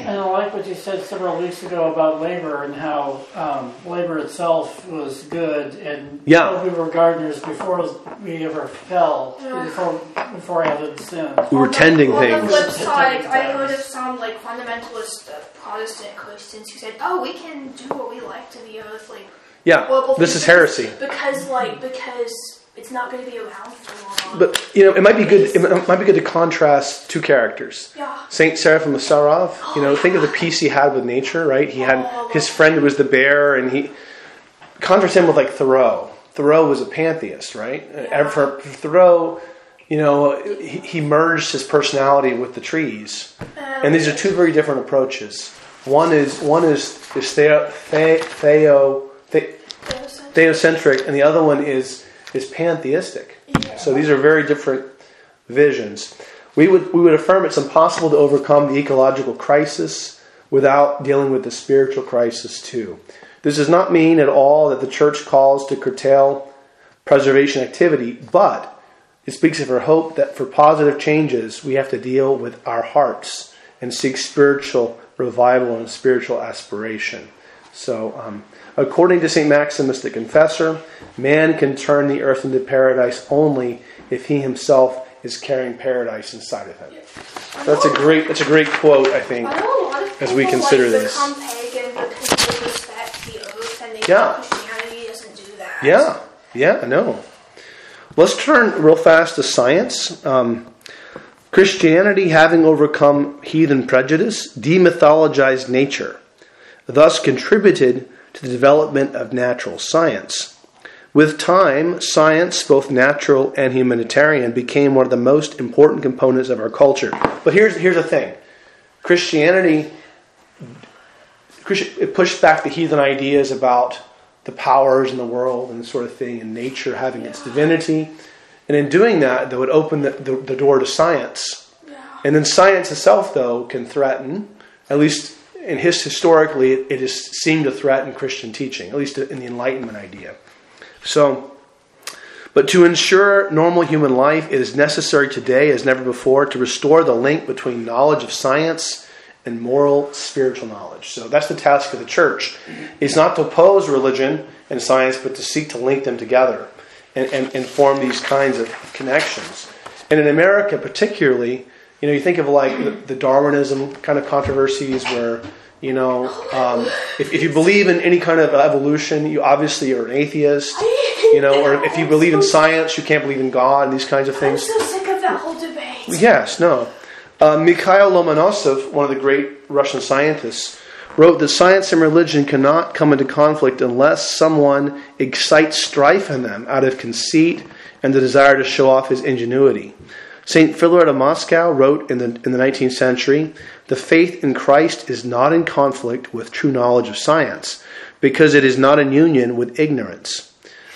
And I like what you said several weeks ago about labor and how um, labor itself was good, and Yeah. we were gardeners before we ever fell, Yeah. before before I had sin. We were On the- tending on things. the flip side, I Tending heard of things. some like fundamentalist uh, Protestant Christians who said, "Oh, we can do what we like to the earth, like Yeah, horrible this things is heresy. because, like, because it's not going to be around for long." But you know, it might be good. It might be good to contrast two characters. yeah, Saint Seraphim of Sarov. You know, think of the peace he had with nature. Right? He had his friend was the bear, and he contrast him with like Thoreau. Thoreau was a pantheist, right? And for Thoreau, you know, he, he merged his personality with the trees, and these are two very different approaches. One is one is is theo, the, theo, the, theocentric, and the other one is is pantheistic. So these are very different visions. We would we would affirm it's impossible to overcome the ecological crisis without dealing with the spiritual crisis too. This does not mean at all that the church calls to curtail preservation activity, but it speaks of our hope that for positive changes we have to deal with our hearts and seek spiritual revival and spiritual aspiration. So, um, according to Saint Maximus the Confessor, man can turn the earth into paradise only if he himself is carrying paradise inside of him. That's a great. That's a great quote, I think. I know a lot of people As we consider like, this. become pagan because they respect the earth and they Yeah. think Christianity doesn't do that. Yeah, yeah, I know. Let's turn real fast to science. Um, Christianity, having overcome heathen prejudice, demythologized nature, thus contributed to the development of natural science. With time, science, both natural and humanitarian, became one of the most important components of our culture. But here's here's the thing: Christianity, it pushed back the heathen ideas about the powers in the world and sort of thing, and nature having its divinity. And in doing that, that would open the, the, the door to science. Yeah. And then science itself, though, can threaten, at least in his, historically, it, it has seemed to threaten Christian teaching, at least in the Enlightenment idea. So, but to ensure normal human life, it is necessary today, as never before, to restore the link between knowledge of science and moral, spiritual knowledge. So that's the task of the church. It's not to oppose religion and science, but to seek to link them together and, and, and form these kinds of connections. And in America particularly, you know, you think of like the, the Darwinism kind of controversies where, you know, um, if, if you believe in any kind of evolution, you obviously are an atheist. You know, or if you believe in science, you can't believe in God and these kinds of I'm things. so sick of that whole debate. Yes, no. Uh, Mikhail Lomonosov, one of the great Russian scientists, wrote that science and religion cannot come into conflict unless someone excites strife in them out of conceit and the desire to show off his ingenuity. Saint Philaret of Moscow wrote in the in the nineteenth century, "The faith in Christ is not in conflict with true knowledge of science, because it is not in union with ignorance."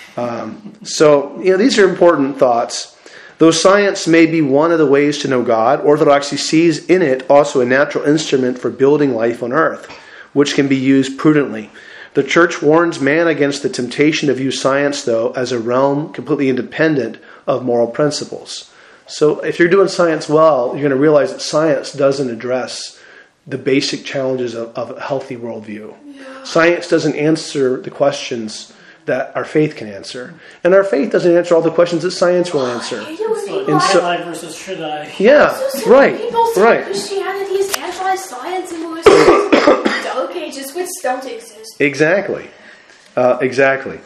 Um, so, you know, these are important thoughts. Though science may be one of the ways to know God, Orthodoxy sees in it also a natural instrument for building life on earth, which can be used prudently. The Church warns man against the temptation to view science, though, as a realm completely independent of moral principles. So if you're doing science well, you're going to realize that science doesn't address the basic challenges of, of a healthy worldview. Yeah. Science doesn't answer the questions that our faith can answer. And our faith doesn't answer all the questions that science will answer. I hate it when So, people so- can I versus should I? Yeah, I'm so sick right, of people saying right. Christianity is anti-science and we're supposed to dark ages which don't exist. Exactly. Uh, exactly.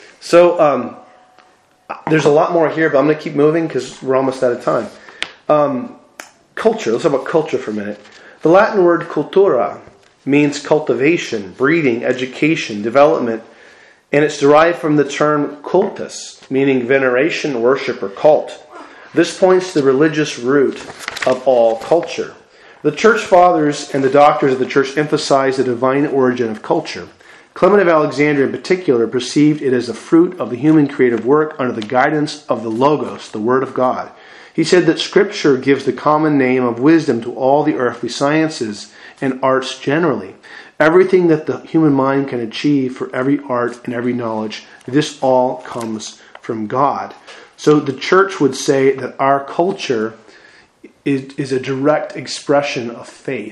So um, there's a lot more here, but I'm going to keep moving because we're almost out of time. Um, culture. Let's talk about culture for a minute. The Latin word cultura means cultivation, breeding, education, development, and it's derived from the term cultus, meaning veneration, worship, or cult. This points to the religious root of all culture. The Church Fathers and the doctors of the Church emphasize the divine origin of culture. Clement of Alexandria in particular perceived it as a fruit of the human creative work under the guidance of the Logos, the Word of God. He said that Scripture gives the common name of wisdom to all the earthly sciences and arts generally. Everything that the human mind can achieve for every art and every knowledge, this all comes from God. So the church would say that our culture is, is a direct expression of faith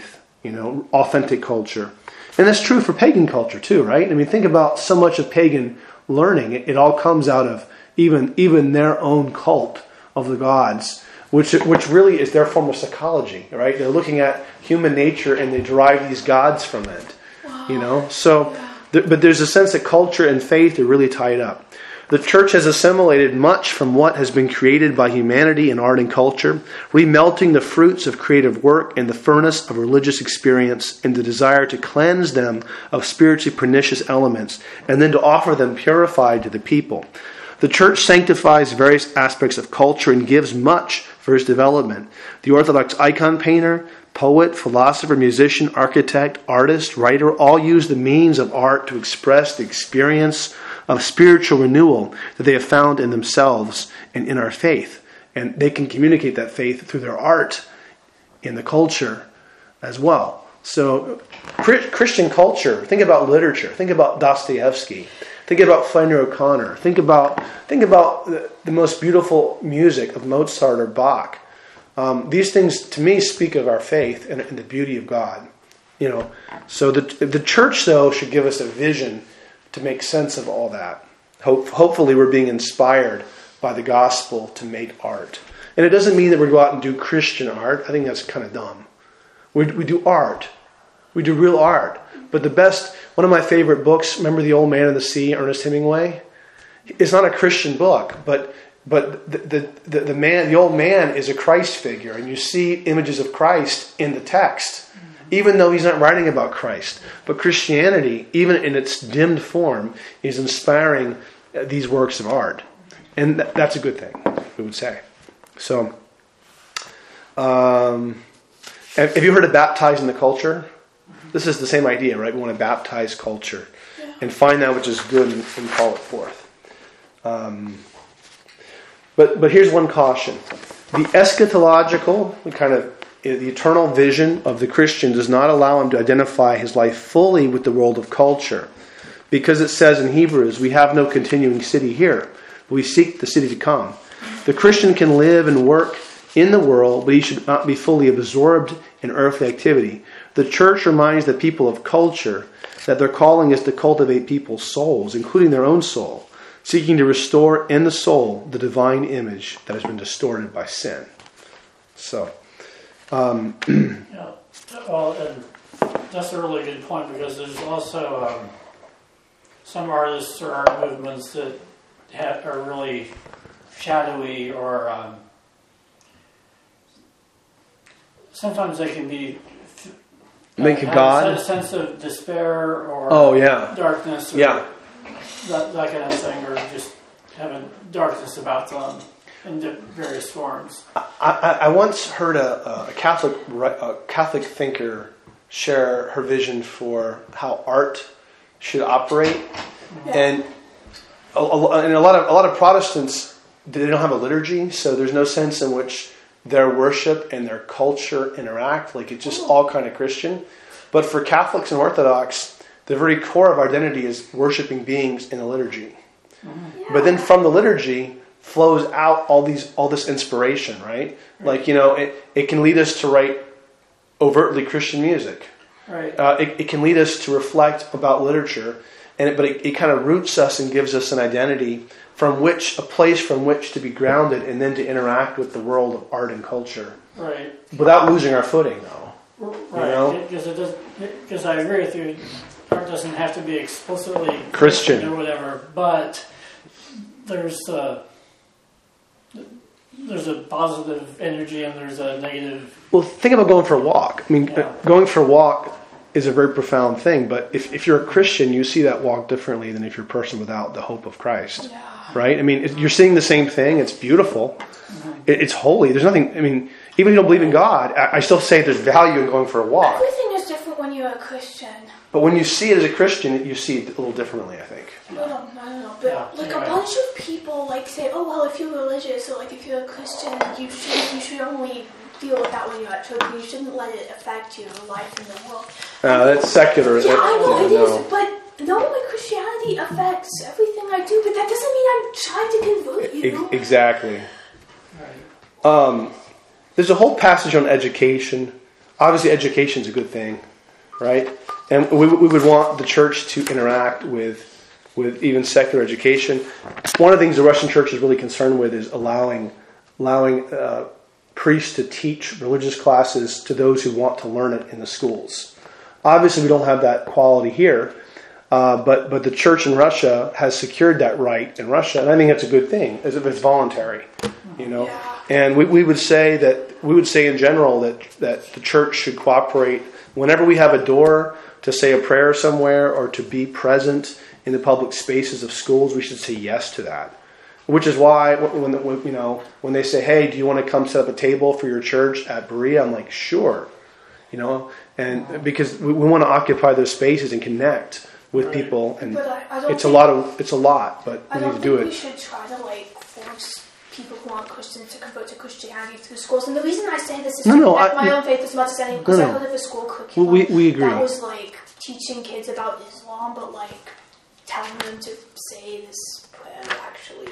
you know, authentic culture. And that's true for pagan culture too, right? I mean, think about so much of pagan learning. It, it all comes out of even even their own cult of the gods, which which really is their form of psychology, right? They're looking at human nature and they derive these gods from it, wow. you know. So, th- but there's a sense that culture and faith are really tied up. The church has assimilated much from what has been created by humanity in art and culture, remelting the fruits of creative work in the furnace of religious experience in the desire to cleanse them of spiritually pernicious elements and then to offer them purified to the people. The church sanctifies various aspects of culture and gives much for its development. The Orthodox icon painter, poet, philosopher, musician, architect, artist, writer all use the means of art to express the experience of spiritual renewal that they have found in themselves and in our faith. And they can communicate that faith through their art in the culture as well. So Christian culture, think about literature, think about Dostoevsky, think about Flannery O'Connor, think about think about the, the most beautiful music of Mozart or Bach. Um, these things, to me, speak of our faith and, and the beauty of God. You know, so the the church, though, should give us a vision to make sense of all that. Hope, hopefully we're being inspired by the gospel to make art. And it doesn't mean that we go out and do Christian art. I think that's kind of dumb. We, we do art. We do real art. But the best, one of my favorite books, remember The Old Man and the Sea, Ernest Hemingway? It's not a Christian book, but but the, the, the, the man, the old man is a Christ figure, and you see images of Christ in the text. Even though he's not writing about Christ. But Christianity, even in its dimmed form, is inspiring these works of art. And th- that's a good thing, we would say. So, um, have you heard of baptizing the culture? This is the same idea, right? We want to baptize culture and find that which is good and, and call it forth. Um, but, but here's one caution. The eschatological, the kind of the eternal vision of the Christian does not allow him to identify his life fully with the world of culture. Because it says in Hebrews, we have no continuing city here, but we seek the city to come. The Christian can live and work in the world, but he should not be fully absorbed in earthly activity. The church reminds the people of culture that their calling is to cultivate people's souls, including their own soul, seeking to restore in the soul the divine image that has been distorted by sin. So... Um, yeah, well, and that's a really good point because there's also um, some artists or art movements that have, are really shadowy or um, sometimes they can be make a have god a sense of despair or oh yeah darkness or yeah that, that kind of thing, or just having darkness about them in various forms. I, I, I once heard a, a Catholic a Catholic thinker share her vision for how art should operate, yeah. and a, a, and a lot of a lot of Protestants, they don't have a liturgy, so there's no sense in which their worship and their culture interact. Like it's just all kind of Christian. But for Catholics and Orthodox, the very core of our identity is worshiping beings in a liturgy. Yeah. But then from the liturgy flows out all these all this inspiration, right? Like, you know, it, it can lead us to write overtly Christian music. Right. Uh, it, it can lead us to reflect about literature, and it, but it, it kind of roots us and gives us an identity from which, a place from which to be grounded and then to interact with the world of art and culture. Right. Without losing our footing, though. Right. You know? Because it does. Because I agree with you. Art doesn't have to be explicitly Christian or whatever, but there's a there's a positive energy and there's a negative. Well, think about going for a walk. I mean, Yeah. going for a walk is a very profound thing, but if, if you're a Christian, you see that walk differently than if you're a person without the hope of Christ. Yeah. Right? I mean, you're seeing the same thing. It's beautiful. Mm-hmm. It, it's holy. There's nothing, I mean, even if you don't believe in God, I, I still say there's value in going for a walk. Everything is different when you're a Christian. But when you see it as a Christian, you see it a little differently, I think. I don't, I don't know, but Yeah, like anyway. a bunch of people like say, oh well, if you're religious or like if you're a Christian, you should you should only deal with that when you're at church. But you shouldn't let it affect your life in the world. Uh, that's secular. Yeah, That- I know yeah, it no. is, but no, my Christianity affects everything I do. But that doesn't mean I'm trying to convert you. E- Exactly. Right. Um, there's a whole passage on education. obviously education is a good thing, right? And we, we would want the church to interact with with even secular education. One of the things the Russian church is really concerned with is allowing allowing uh, priests to teach religious classes to those who want to learn it in the schools. Obviously, we don't have that quality here, uh, but but the church in Russia has secured that right in Russia, and I think that's a good thing, as if it's voluntary, you know. Yeah. And we, we would say that we would say in general that that the church should cooperate whenever we have a door to say a prayer somewhere or to be present in the public spaces of schools. We should say yes to that. Which is why when, when you know when they say, "Hey, do you want to come set up a table for your church at Berea?" I'm like, "Sure," you know, and because we, we want to occupy those spaces and connect with Right. people, and But I, I don't it's a think, lot of it's a lot, but I we don't need to do think we it. should try to like force people who aren't Christians to convert to Christianity through schools. And the reason I say this is No, to no, protect I- my own faith as much as anything, because No, I no. heard of a school Well, curriculum we we agree. that was like teaching kids about Islam, but like telling them to say this prayer actually.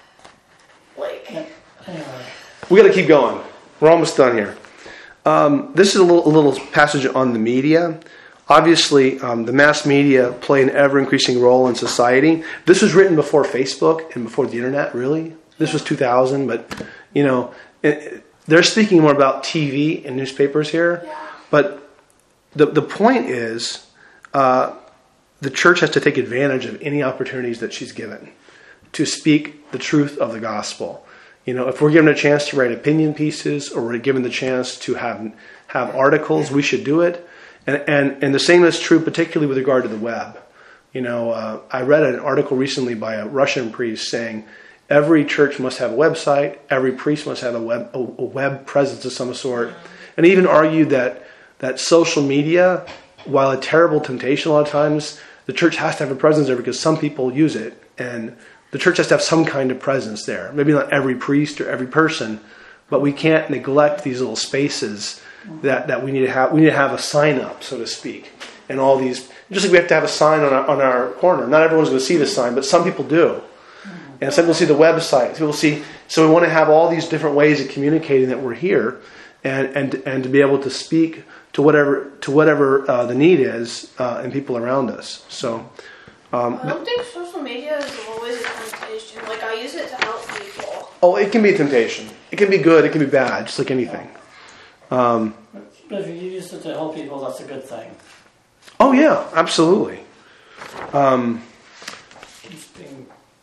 Like, Yeah. Anyway, We got to keep going. We're almost done here. Um, this is a little, a little passage on the media. Obviously, um, the mass media play an ever-increasing role in society. This was written before Facebook and before the internet, really. This was two thousand, but, you know, it, they're speaking more about T V and newspapers here. yeah. But the the point is, uh, the church has to take advantage of any opportunities that she's given to speak the truth of the gospel. You know, if we're given a chance to write opinion pieces, or we're given the chance to have have articles, we should do it. And and and the same is true, particularly with regard to the web. You know, uh, I read an article recently by a Russian priest saying every church must have a website, every priest must have a web a, a web presence of some sort, and he even argued that that social media, while a terrible temptation a lot of times, the church has to have a presence there because some people use it, and the church has to have some kind of presence there. Maybe not every priest or every person, but we can't neglect these little spaces that, that we need to have. We need to have a sign up, so to speak, and all these. Just like we have to have a sign on our, on our corner. Not everyone's going to see the sign, but some people do, and some people see the website. People see. So we want to have all these different ways of communicating that we're here, and and and to be able to speak to whatever to whatever uh, the need is uh, and people around us. So. Um, I don't think social media is always a temptation. Like, I use it to help people. Oh, it can be a temptation. It can be good. It can be bad, just like anything. Um, but if you use it to help people, that's a good thing. oh, yeah, absolutely. Um, Just being,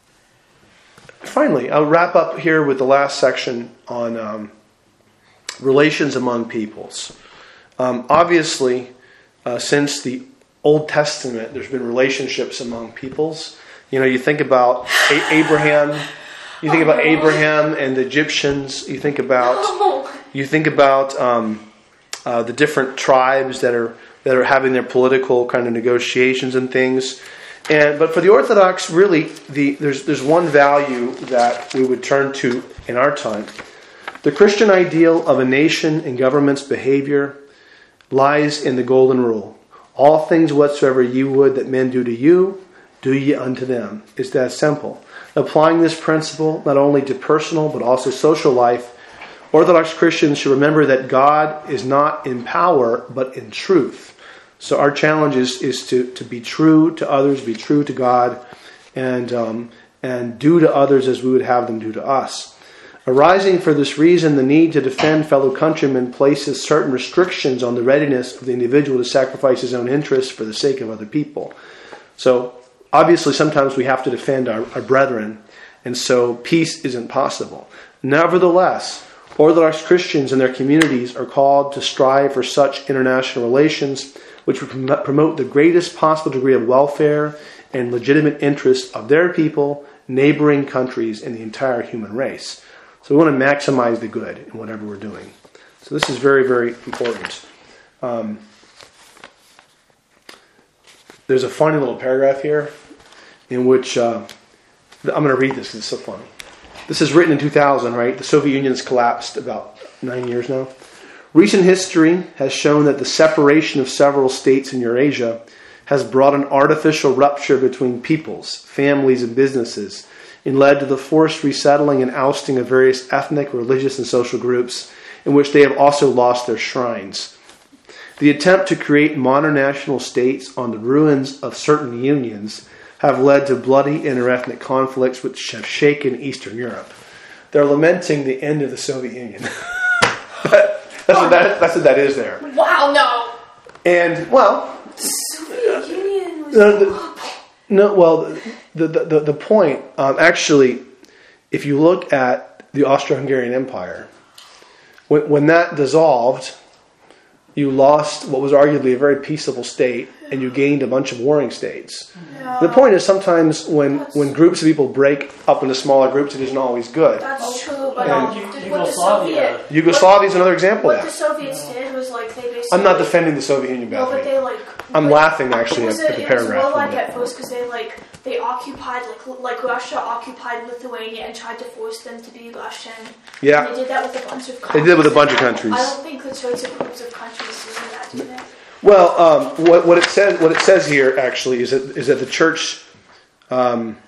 finally, I'll wrap up here with the last section on um, relations among peoples. Um, obviously, uh, since the Old Testament, there's been relationships among peoples. You know, you think about A- Abraham. You think about Abraham and the Egyptians. You think about Oh, you think about um, uh, the different tribes that are that are having their political kind of negotiations and things. And but for the Orthodox, really, the there's there's one value that we would turn to in our time. The Christian ideal of a nation and government's behavior lies in the golden rule. All things whatsoever ye would that men do to you, do ye unto them. It's that simple. Applying this principle not only to personal but also social life, Orthodox Christians should remember that God is not in power but in truth. So our challenge is, is to, to be true to others, be true to God, and um, and do to others as we would have them do to us. Arising for this reason, the need to defend fellow countrymen places certain restrictions on the readiness of the individual to sacrifice his own interests for the sake of other people. So, obviously, sometimes we have to defend our, our brethren, and so peace isn't possible. Nevertheless, Orthodox Christians and their communities are called to strive for such international relations which would promote the greatest possible degree of welfare and legitimate interests of their people, neighboring countries, and the entire human race. So we want to maximize the good in whatever we're doing. So this is very, very important. Um, there's a funny little paragraph here in which uh, I'm going to read this. It's so funny. This is written in two thousand, right? The Soviet Union has collapsed about nine years now. Recent history has shown that the separation of several states in Eurasia has brought an artificial rupture between peoples, families, and businesses, and led to the forced resettling and ousting of various ethnic, religious, and social groups in which they have also lost their shrines. The attempt to create modern national states on the ruins of certain unions have led to bloody interethnic conflicts which have shaken Eastern Europe. They're lamenting the end of the Soviet Union. that's, what that, that's what that is there. Wow, no. And, well... The Soviet Union was No, the, no well, the, the, the point, um, actually, if you look at the Austro-Hungarian Empire, when, when that dissolved, you lost what was arguably a very peaceable state, and you gained a bunch of warring states. Yeah. The point is sometimes when, when groups of people break up into smaller groups, it isn't always good. That's true, but And- um, Yugoslavia. what the Soviet, Yugoslavia is another example what of the that. Soviets did was like they basically. I'm not defending the Soviet Union, No, but Bethany. they like. I'm like, laughing actually it at, was at a, the it was paragraph. more like from it. at first because they like they occupied like like Russia occupied Lithuania and tried to force them to be Russian. Yeah. And they did that with a bunch of countries. They did with a bunch of I- countries. I don't think the certain groups of countries do that, do they? Well, um, what, what it says what it says here actually is that is that the church, um,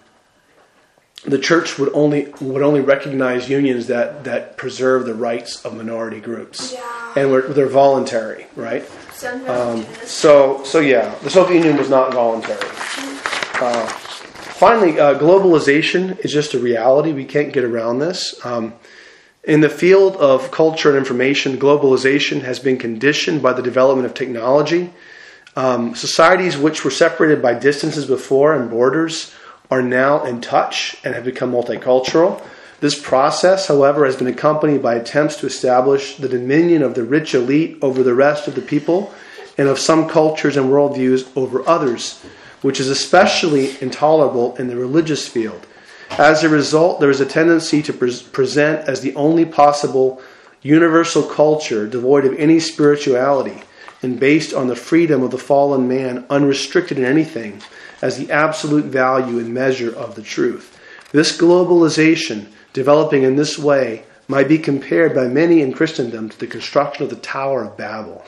the church would only would only recognize unions that, that preserve the rights of minority groups, Yeah. and were, they're voluntary, right? Send them Um, to this. so so yeah, the Soviet Union was not voluntary. Uh, finally, uh, globalization is just a reality. We can't get around this. Um, In the field of culture and information, globalization has been conditioned by the development of technology. Um, societies which were separated by distances before and borders are now in touch and have become multicultural. This process, however, has been accompanied by attempts to establish the dominion of the rich elite over the rest of the people and of some cultures and worldviews over others, which is especially intolerable in the religious field. As a result, there is a tendency to pre- present as the only possible universal culture devoid of any spirituality and based on the freedom of the fallen man, unrestricted in anything, as the absolute value and measure of the truth. This globalization, developing in this way, might be compared by many in Christendom to the construction of the Tower of Babel.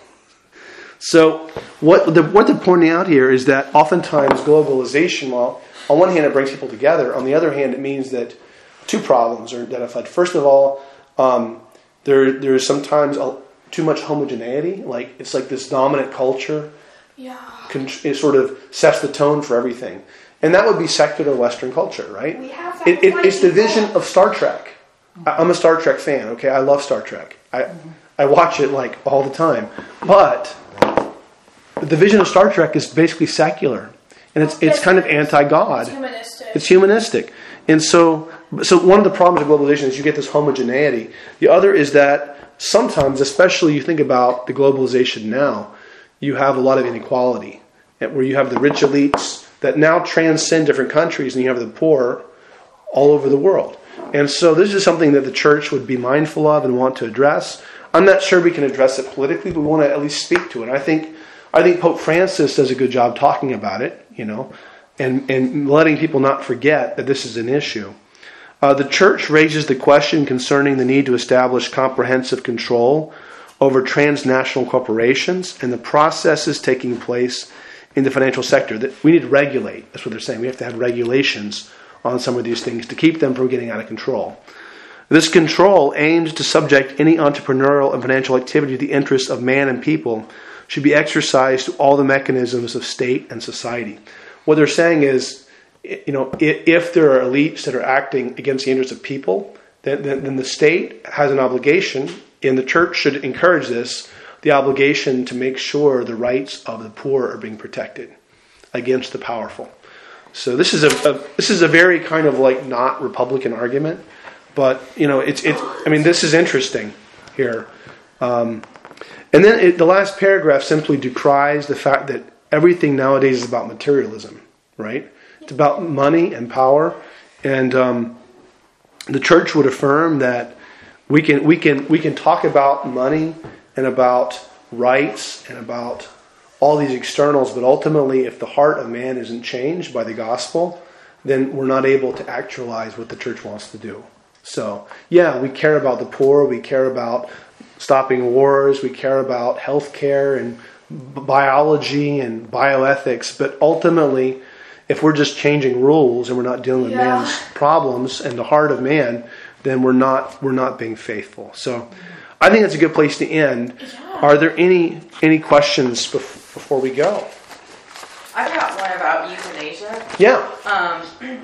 So what, the, what they're pointing out here is that oftentimes globalization, well, on one hand, it brings people together. On the other hand, it means that two problems are identified. First of all, um, there there is sometimes a, too much homogeneity. Like it's like this dominant culture, Yeah. con- it sort of sets the tone for everything, and that would be secular Western culture, right? We have that It, it, white it's the people. vision of Star Trek. I, I'm a Star Trek fan. Okay, I love Star Trek. I I watch it like all the time, but the vision of Star Trek is basically secular. And it's it's kind of anti-God. It's humanistic. It's humanistic. And so so one of the problems of globalization is you get this homogeneity. The other is that sometimes, especially you think about the globalization now, you have a lot of inequality. Where you have the rich elites that now transcend different countries and you have the poor all over the world. And so this is something that the church would be mindful of and want to address. I'm not sure we can address it politically, but we want to at least speak to it. I think I think Pope Francis does a good job talking about it, you know, and, and letting people not forget that this is an issue. Uh, the church raises the question concerning the need to establish comprehensive control over transnational corporations and the processes taking place in the financial sector. That we need to regulate. That's what they're saying. We have to have regulations on some of these things to keep them from getting out of control. This control aims to subject any entrepreneurial and financial activity to the interests of man and people should be exercised to all the mechanisms of state and society. What they're saying is, you know, if there are elites that are acting against the interests of people, then, then, then the state has an obligation, and the church should encourage this, the obligation to make sure the rights of the poor are being protected against the powerful. So this is a, a this is a very kind of like not Republican argument, but you know, it's it's. I mean, this is interesting here. Um, And then it, the last paragraph simply decries the fact that everything nowadays is about materialism, right? It's about money and power, and um, the church would affirm that we can we can we can talk about money and about rights and about all these externals, but ultimately, if the heart of man isn't changed by the gospel, then we're not able to actualize what the church wants to do. So, yeah, we care about the poor, we care about stopping wars, we care about healthcare and biology and bioethics, but ultimately, if we're just changing rules and we're not dealing with Yeah. man's problems and the heart of man, then we're not we're not being faithful. So, I think that's a good place to end. Yeah. Are there any any questions bef- before we go? I've got one about euthanasia. Yeah. Um,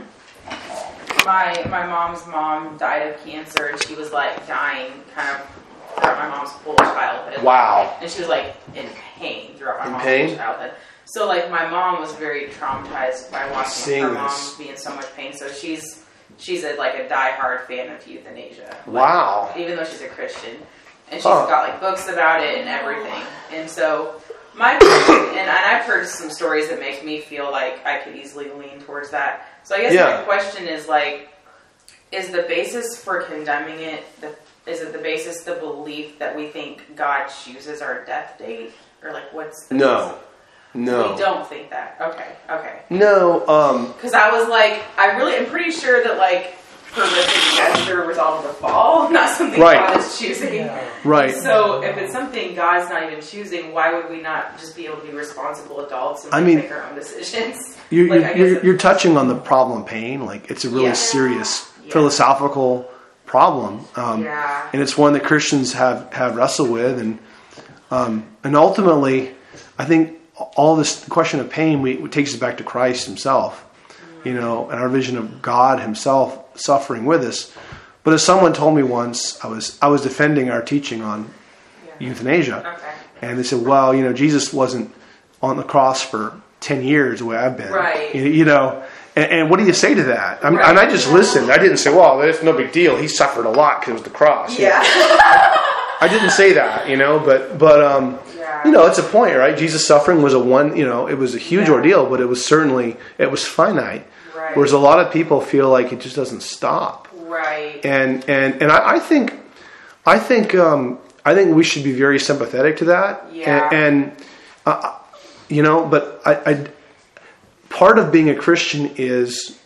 my my mom's mom died of cancer, and she was like dying kind of throughout my mom's whole childhood. Wow. And she was like in pain throughout my In mom's pain? whole childhood. So like my mom was very traumatized by watching Seeing her mom this. be in so much pain. So she's she's a, like a diehard fan of euthanasia. Like, Wow. Even though she's a Christian, and she's Huh. got like books about it and everything. And so my question, and I've heard some stories that make me feel like I could easily lean towards that. So I guess Yeah. my question is like, is the basis for condemning it, the, is it the basis the belief that we think God chooses our death date? Or like what's the No. We No. don't think that. Okay, okay. No. Um. Because I was like, I really am pretty sure that like horrific deaths are a result of the fall, not something Right. God is choosing. Yeah. Right. So if it's something God's not even choosing, why would we not just be able to be responsible adults and I like, mean, make our own decisions? You're, Like, I you're, guess you're, it- you're touching on the problem of pain. Like, it's a really Yeah. serious Yeah. philosophical problem. Um, Yeah. And it's one that Christians have, have wrestled with. And um, and ultimately, I think all this the question of pain we, it takes us back to Christ himself, you know, and our vision of God himself suffering with us. But as someone told me once, I was I was defending our teaching on Yeah. euthanasia. Okay. And they said, well, you know, Jesus wasn't on the cross for ten years the way I've been. Right. You, you know, and, and what do you say to that? I'm, Right. And I just listened. I didn't say, well, it's no big deal. He suffered a lot because it was the cross. Yeah. I didn't say that, you know, but, but um, Yeah. you know, it's a point, right? Jesus' suffering was a one, you know, it was a huge Yeah. ordeal, but it was certainly, it was finite. Right. Whereas a lot of people feel like it just doesn't stop. Right. And and and I, I think, I think, um, I think we should be very sympathetic to that. Yeah. And, and uh, you know, but I, I, part of being a Christian is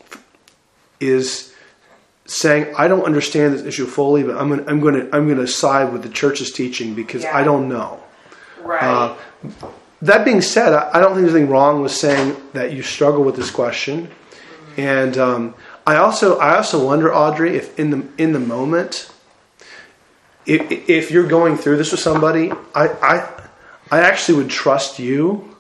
is saying I don't understand this issue fully, but I'm gonna, I'm going to I'm going to side with the church's teaching because Yeah. I don't know. Right. Uh, that being said, I, I don't think there's anything wrong with saying that you struggle with this question. And um, I also I also wonder, Audrey, if in the in the moment, if, if you're going through this with somebody, I, I I actually would trust you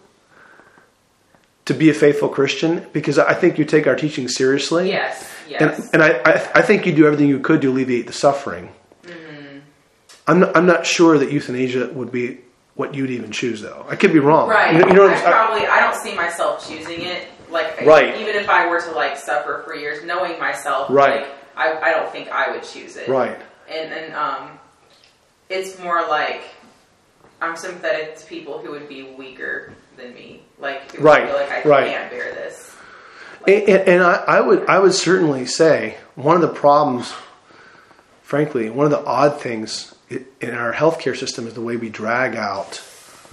to be a faithful Christian because I think you take our teaching seriously. yes. Yes. And and I, I I think you do everything you could to alleviate the suffering. Mm-hmm. I'm not, I'm not sure that euthanasia would be what you'd even choose, though. I could be wrong. Right. You know, you know what I I'm- I- probably I don't see myself choosing it. Like Right. even if I were to like suffer for years, knowing myself, Right. like I, I don't think I would choose it. Right. And and um, it's more like I'm sympathetic to people who would be weaker than me, like who Right. would feel like I Right. can't bear this. And, and, and I, I would I would certainly say one of the problems, frankly, one of the odd things i- in our healthcare system is the way we drag out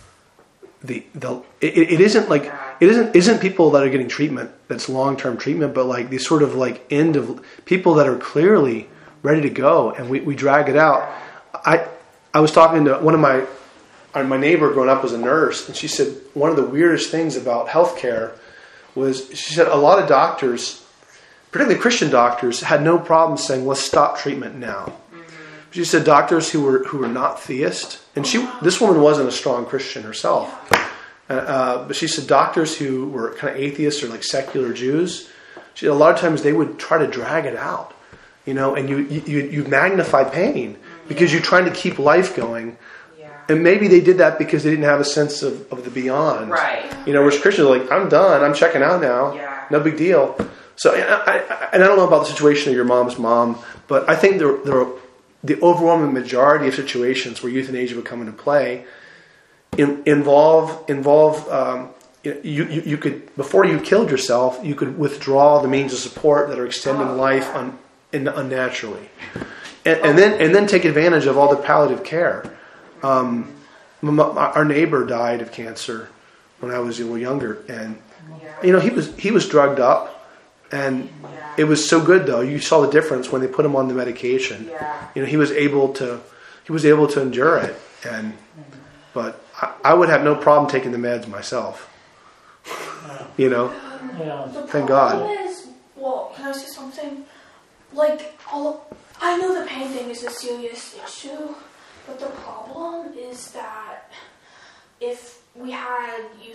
the the. It, it isn't like it isn't isn't people that are getting treatment that's long term treatment, but like these sort of like end of people that are clearly ready to go, and we, we drag it out. I I was talking to one of my my neighbor growing up was a nurse, and she said one of the weirdest things about healthcare was she said a lot of doctors, particularly Christian doctors, had no problem saying, let's stop treatment now. Mm-hmm. She said doctors who were who were not theist, and she this woman wasn't a strong Christian herself, uh, uh, but she said doctors who were kind of atheists or like secular Jews, she said a lot of times they would try to drag it out, you know, and you you, you magnify pain because you're trying to keep life going. And maybe they did that because they didn't have a sense of, of the beyond. Right. You know, whereas Christians are like, I'm done. I'm checking out now. Yeah. No big deal. So, I, I, and I don't know about the situation of your mom's mom, but I think there, there are, the overwhelming majority of situations where euthanasia would come into play in, involve, involve um, you, you, you could, before you killed yourself, you could withdraw the means of support that are extending Oh, life yeah. un, in, unnaturally. And, and then and then take advantage of all the palliative care. Um, my, our neighbor died of cancer when I was a little younger, and Yeah. you know he was he was drugged up, and Yeah. it was so good though. You saw the difference when they put him on the medication. Yeah. You know he was able to he was able to endure it, and but I, I would have no problem taking the meds myself. You know, Yeah. The Thank problem God. is, well, can I say something? Like, all I know the pain thing is a serious issue, but the problem is that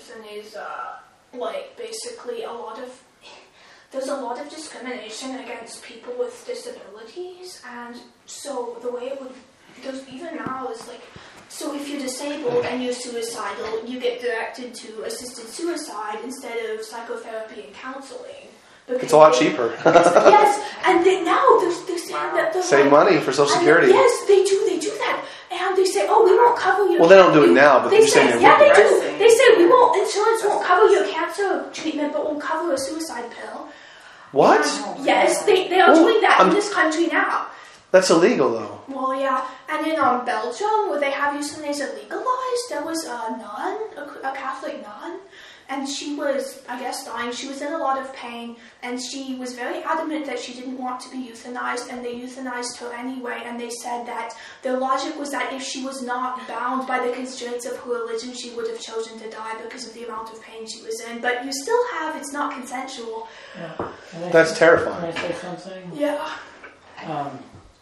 reason is uh, like basically a lot of there's a lot of discrimination against people with disabilities, and so the way it would because even now is like so if you're disabled and you're suicidal, you get directed to assisted suicide instead of psychotherapy and counseling. It's a lot cheaper. Yes, and they, now they're, they're saying Wow. that they're Save like, money for Social and Security. Yes, they do. They do that, and they say, "Oh, we won't cover your." Well, they don't do it now, but they they're say, saying they yeah, will. they do. Interesting. They say we won't. Insurance won't cover your cancer treatment, but we'll cover a suicide pill. What? And yes, they they are Well, doing that I'm- in this country now. That's illegal, though. Well, yeah, and in um, Belgium, where they have euthanasia legalized, there was a nun, a, a Catholic nun, and she was, I guess, dying. She was in a lot of pain, and she was very adamant that she didn't want to be euthanized, and they euthanized her anyway, and they said that their logic was that if she was not bound by the constraints of her religion, she would have chosen to die because of the amount of pain she was in. But you still have, it's not consensual. Yeah. Can I That's say- terrifying. Can I say something? Yeah. Um,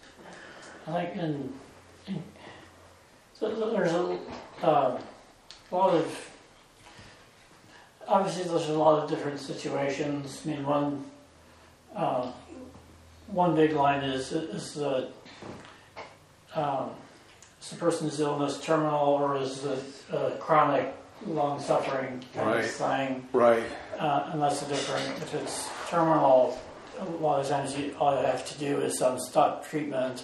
I think in, in so there's a um, lot of obviously there's a lot of different situations. I mean, one uh, one big line is is the um, is the person's illness terminal or is it uh, chronic long suffering kind Right. of thing. Right. Uh, and that's the difference. If it's terminal, a lot of times you, all you have to do is um, stop treatment,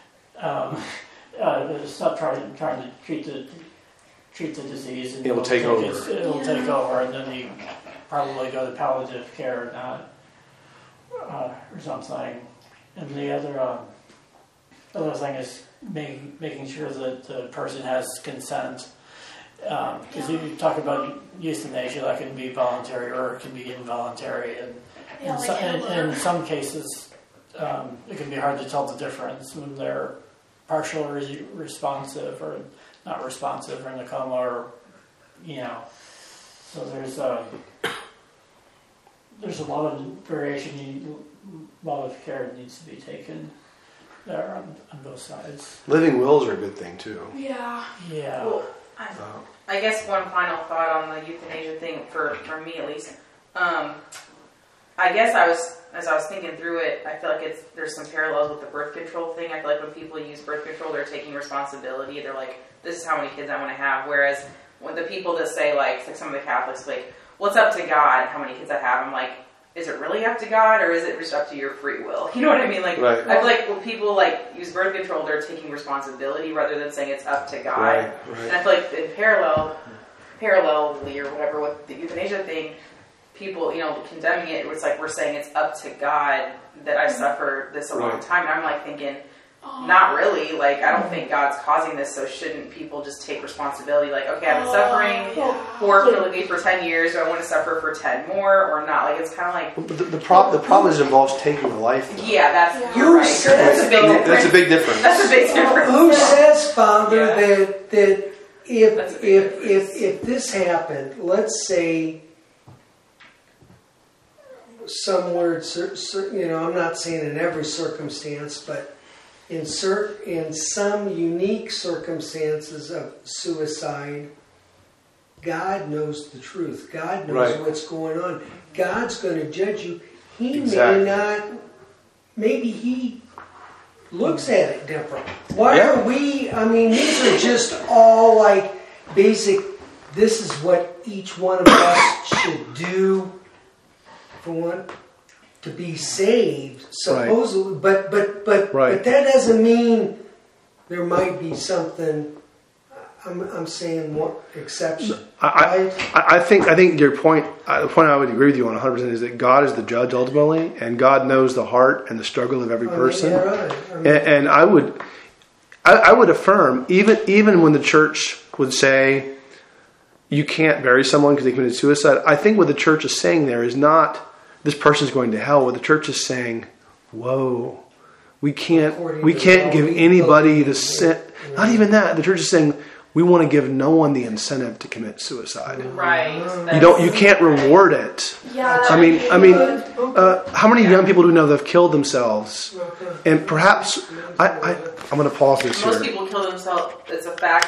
um, uh, stop trying trying to treat the treat the disease, and It'll take over. It, it'll Yeah. take over, and then you probably go to palliative care, not uh, or something. And the other um, other thing is making making sure that the person has consent. Because um, you talk about euthanasia, that can be voluntary or it can be involuntary, and Yeah, in, like so, in, Hitler. in some cases, um, it can be hard to tell the difference when they're partially responsive or not responsive, or in a coma, or you know. So there's a there's a lot of variation, a lot of care that needs to be taken there on, on both sides. Living wills are a good thing, too. Yeah. Yeah. Well, I, I guess one final thought on the euthanasia thing, for, for me at least. Um, I guess I was, as I was thinking through it, I feel like it's there's some parallels with the birth control thing. I feel like when people use birth control, they're taking responsibility. They're like, this is how many kids I want to have. Whereas when the people that say, like, like some of the Catholics, like, well, it's up to God how many kids I have. I'm like, is it really up to God, or is it just up to your free will? You know what I mean? Like, Right. I feel like when people like use birth control, they're taking responsibility rather than saying it's up to God. Right, And right. I feel like in parallel, parallelly or whatever with the euthanasia thing, people, you know, condemning it, it's like we're saying it's up to God that I suffered this a long Right. time. And I'm like thinking, Oh. not really. Like, I don't think God's causing this, so shouldn't people just take responsibility? Like, okay, I've been Oh, suffering yeah. horrifically for ten years. Do I want to suffer for ten more or not? Like, it's kind of like, But the, the, prob- the problem is it involves taking a life. though. yeah, that's, Yeah. you're Who right. said That's a big that? difference. That's a big difference. That's a big difference. Who says, Father, Yeah. that that if That's a if big if difference. if this happened, let's say somewhere, cer- cer- you know, I'm not saying in every circumstance, but in cert- in some unique circumstances of suicide, God knows the truth. God knows Right. what's going on. God's going to judge you. He Exactly. may not. Maybe he looks at it different. Why Yeah. are we? I mean, these are just all like basic. This is what each one of us should do for one to be saved, supposedly. But but but Right. but that doesn't mean there might be something. I'm I'm saying what exception. I, I, I think I think your point, uh, the point I would agree with you on one hundred percent is that God is the judge ultimately, and God knows the heart and the struggle of every I mean, person. yeah, right. I mean, And, and I would, I, I would affirm, even even when the church would say you can't bury someone because they committed suicide, I think what the church is saying there is not this person's going to hell. What the church is saying, whoa, we can't According we to can't what give we anybody believe, the sin. yeah. Not even that. The church is saying we want to give no one the incentive to commit suicide. Right. You don't. You can't reward it. Yeah. I mean, I mean, Okay. uh, how many young people do we know that have killed themselves? Okay. And perhaps I, I I'm going to pause this Most here. people kill themselves. It's a fact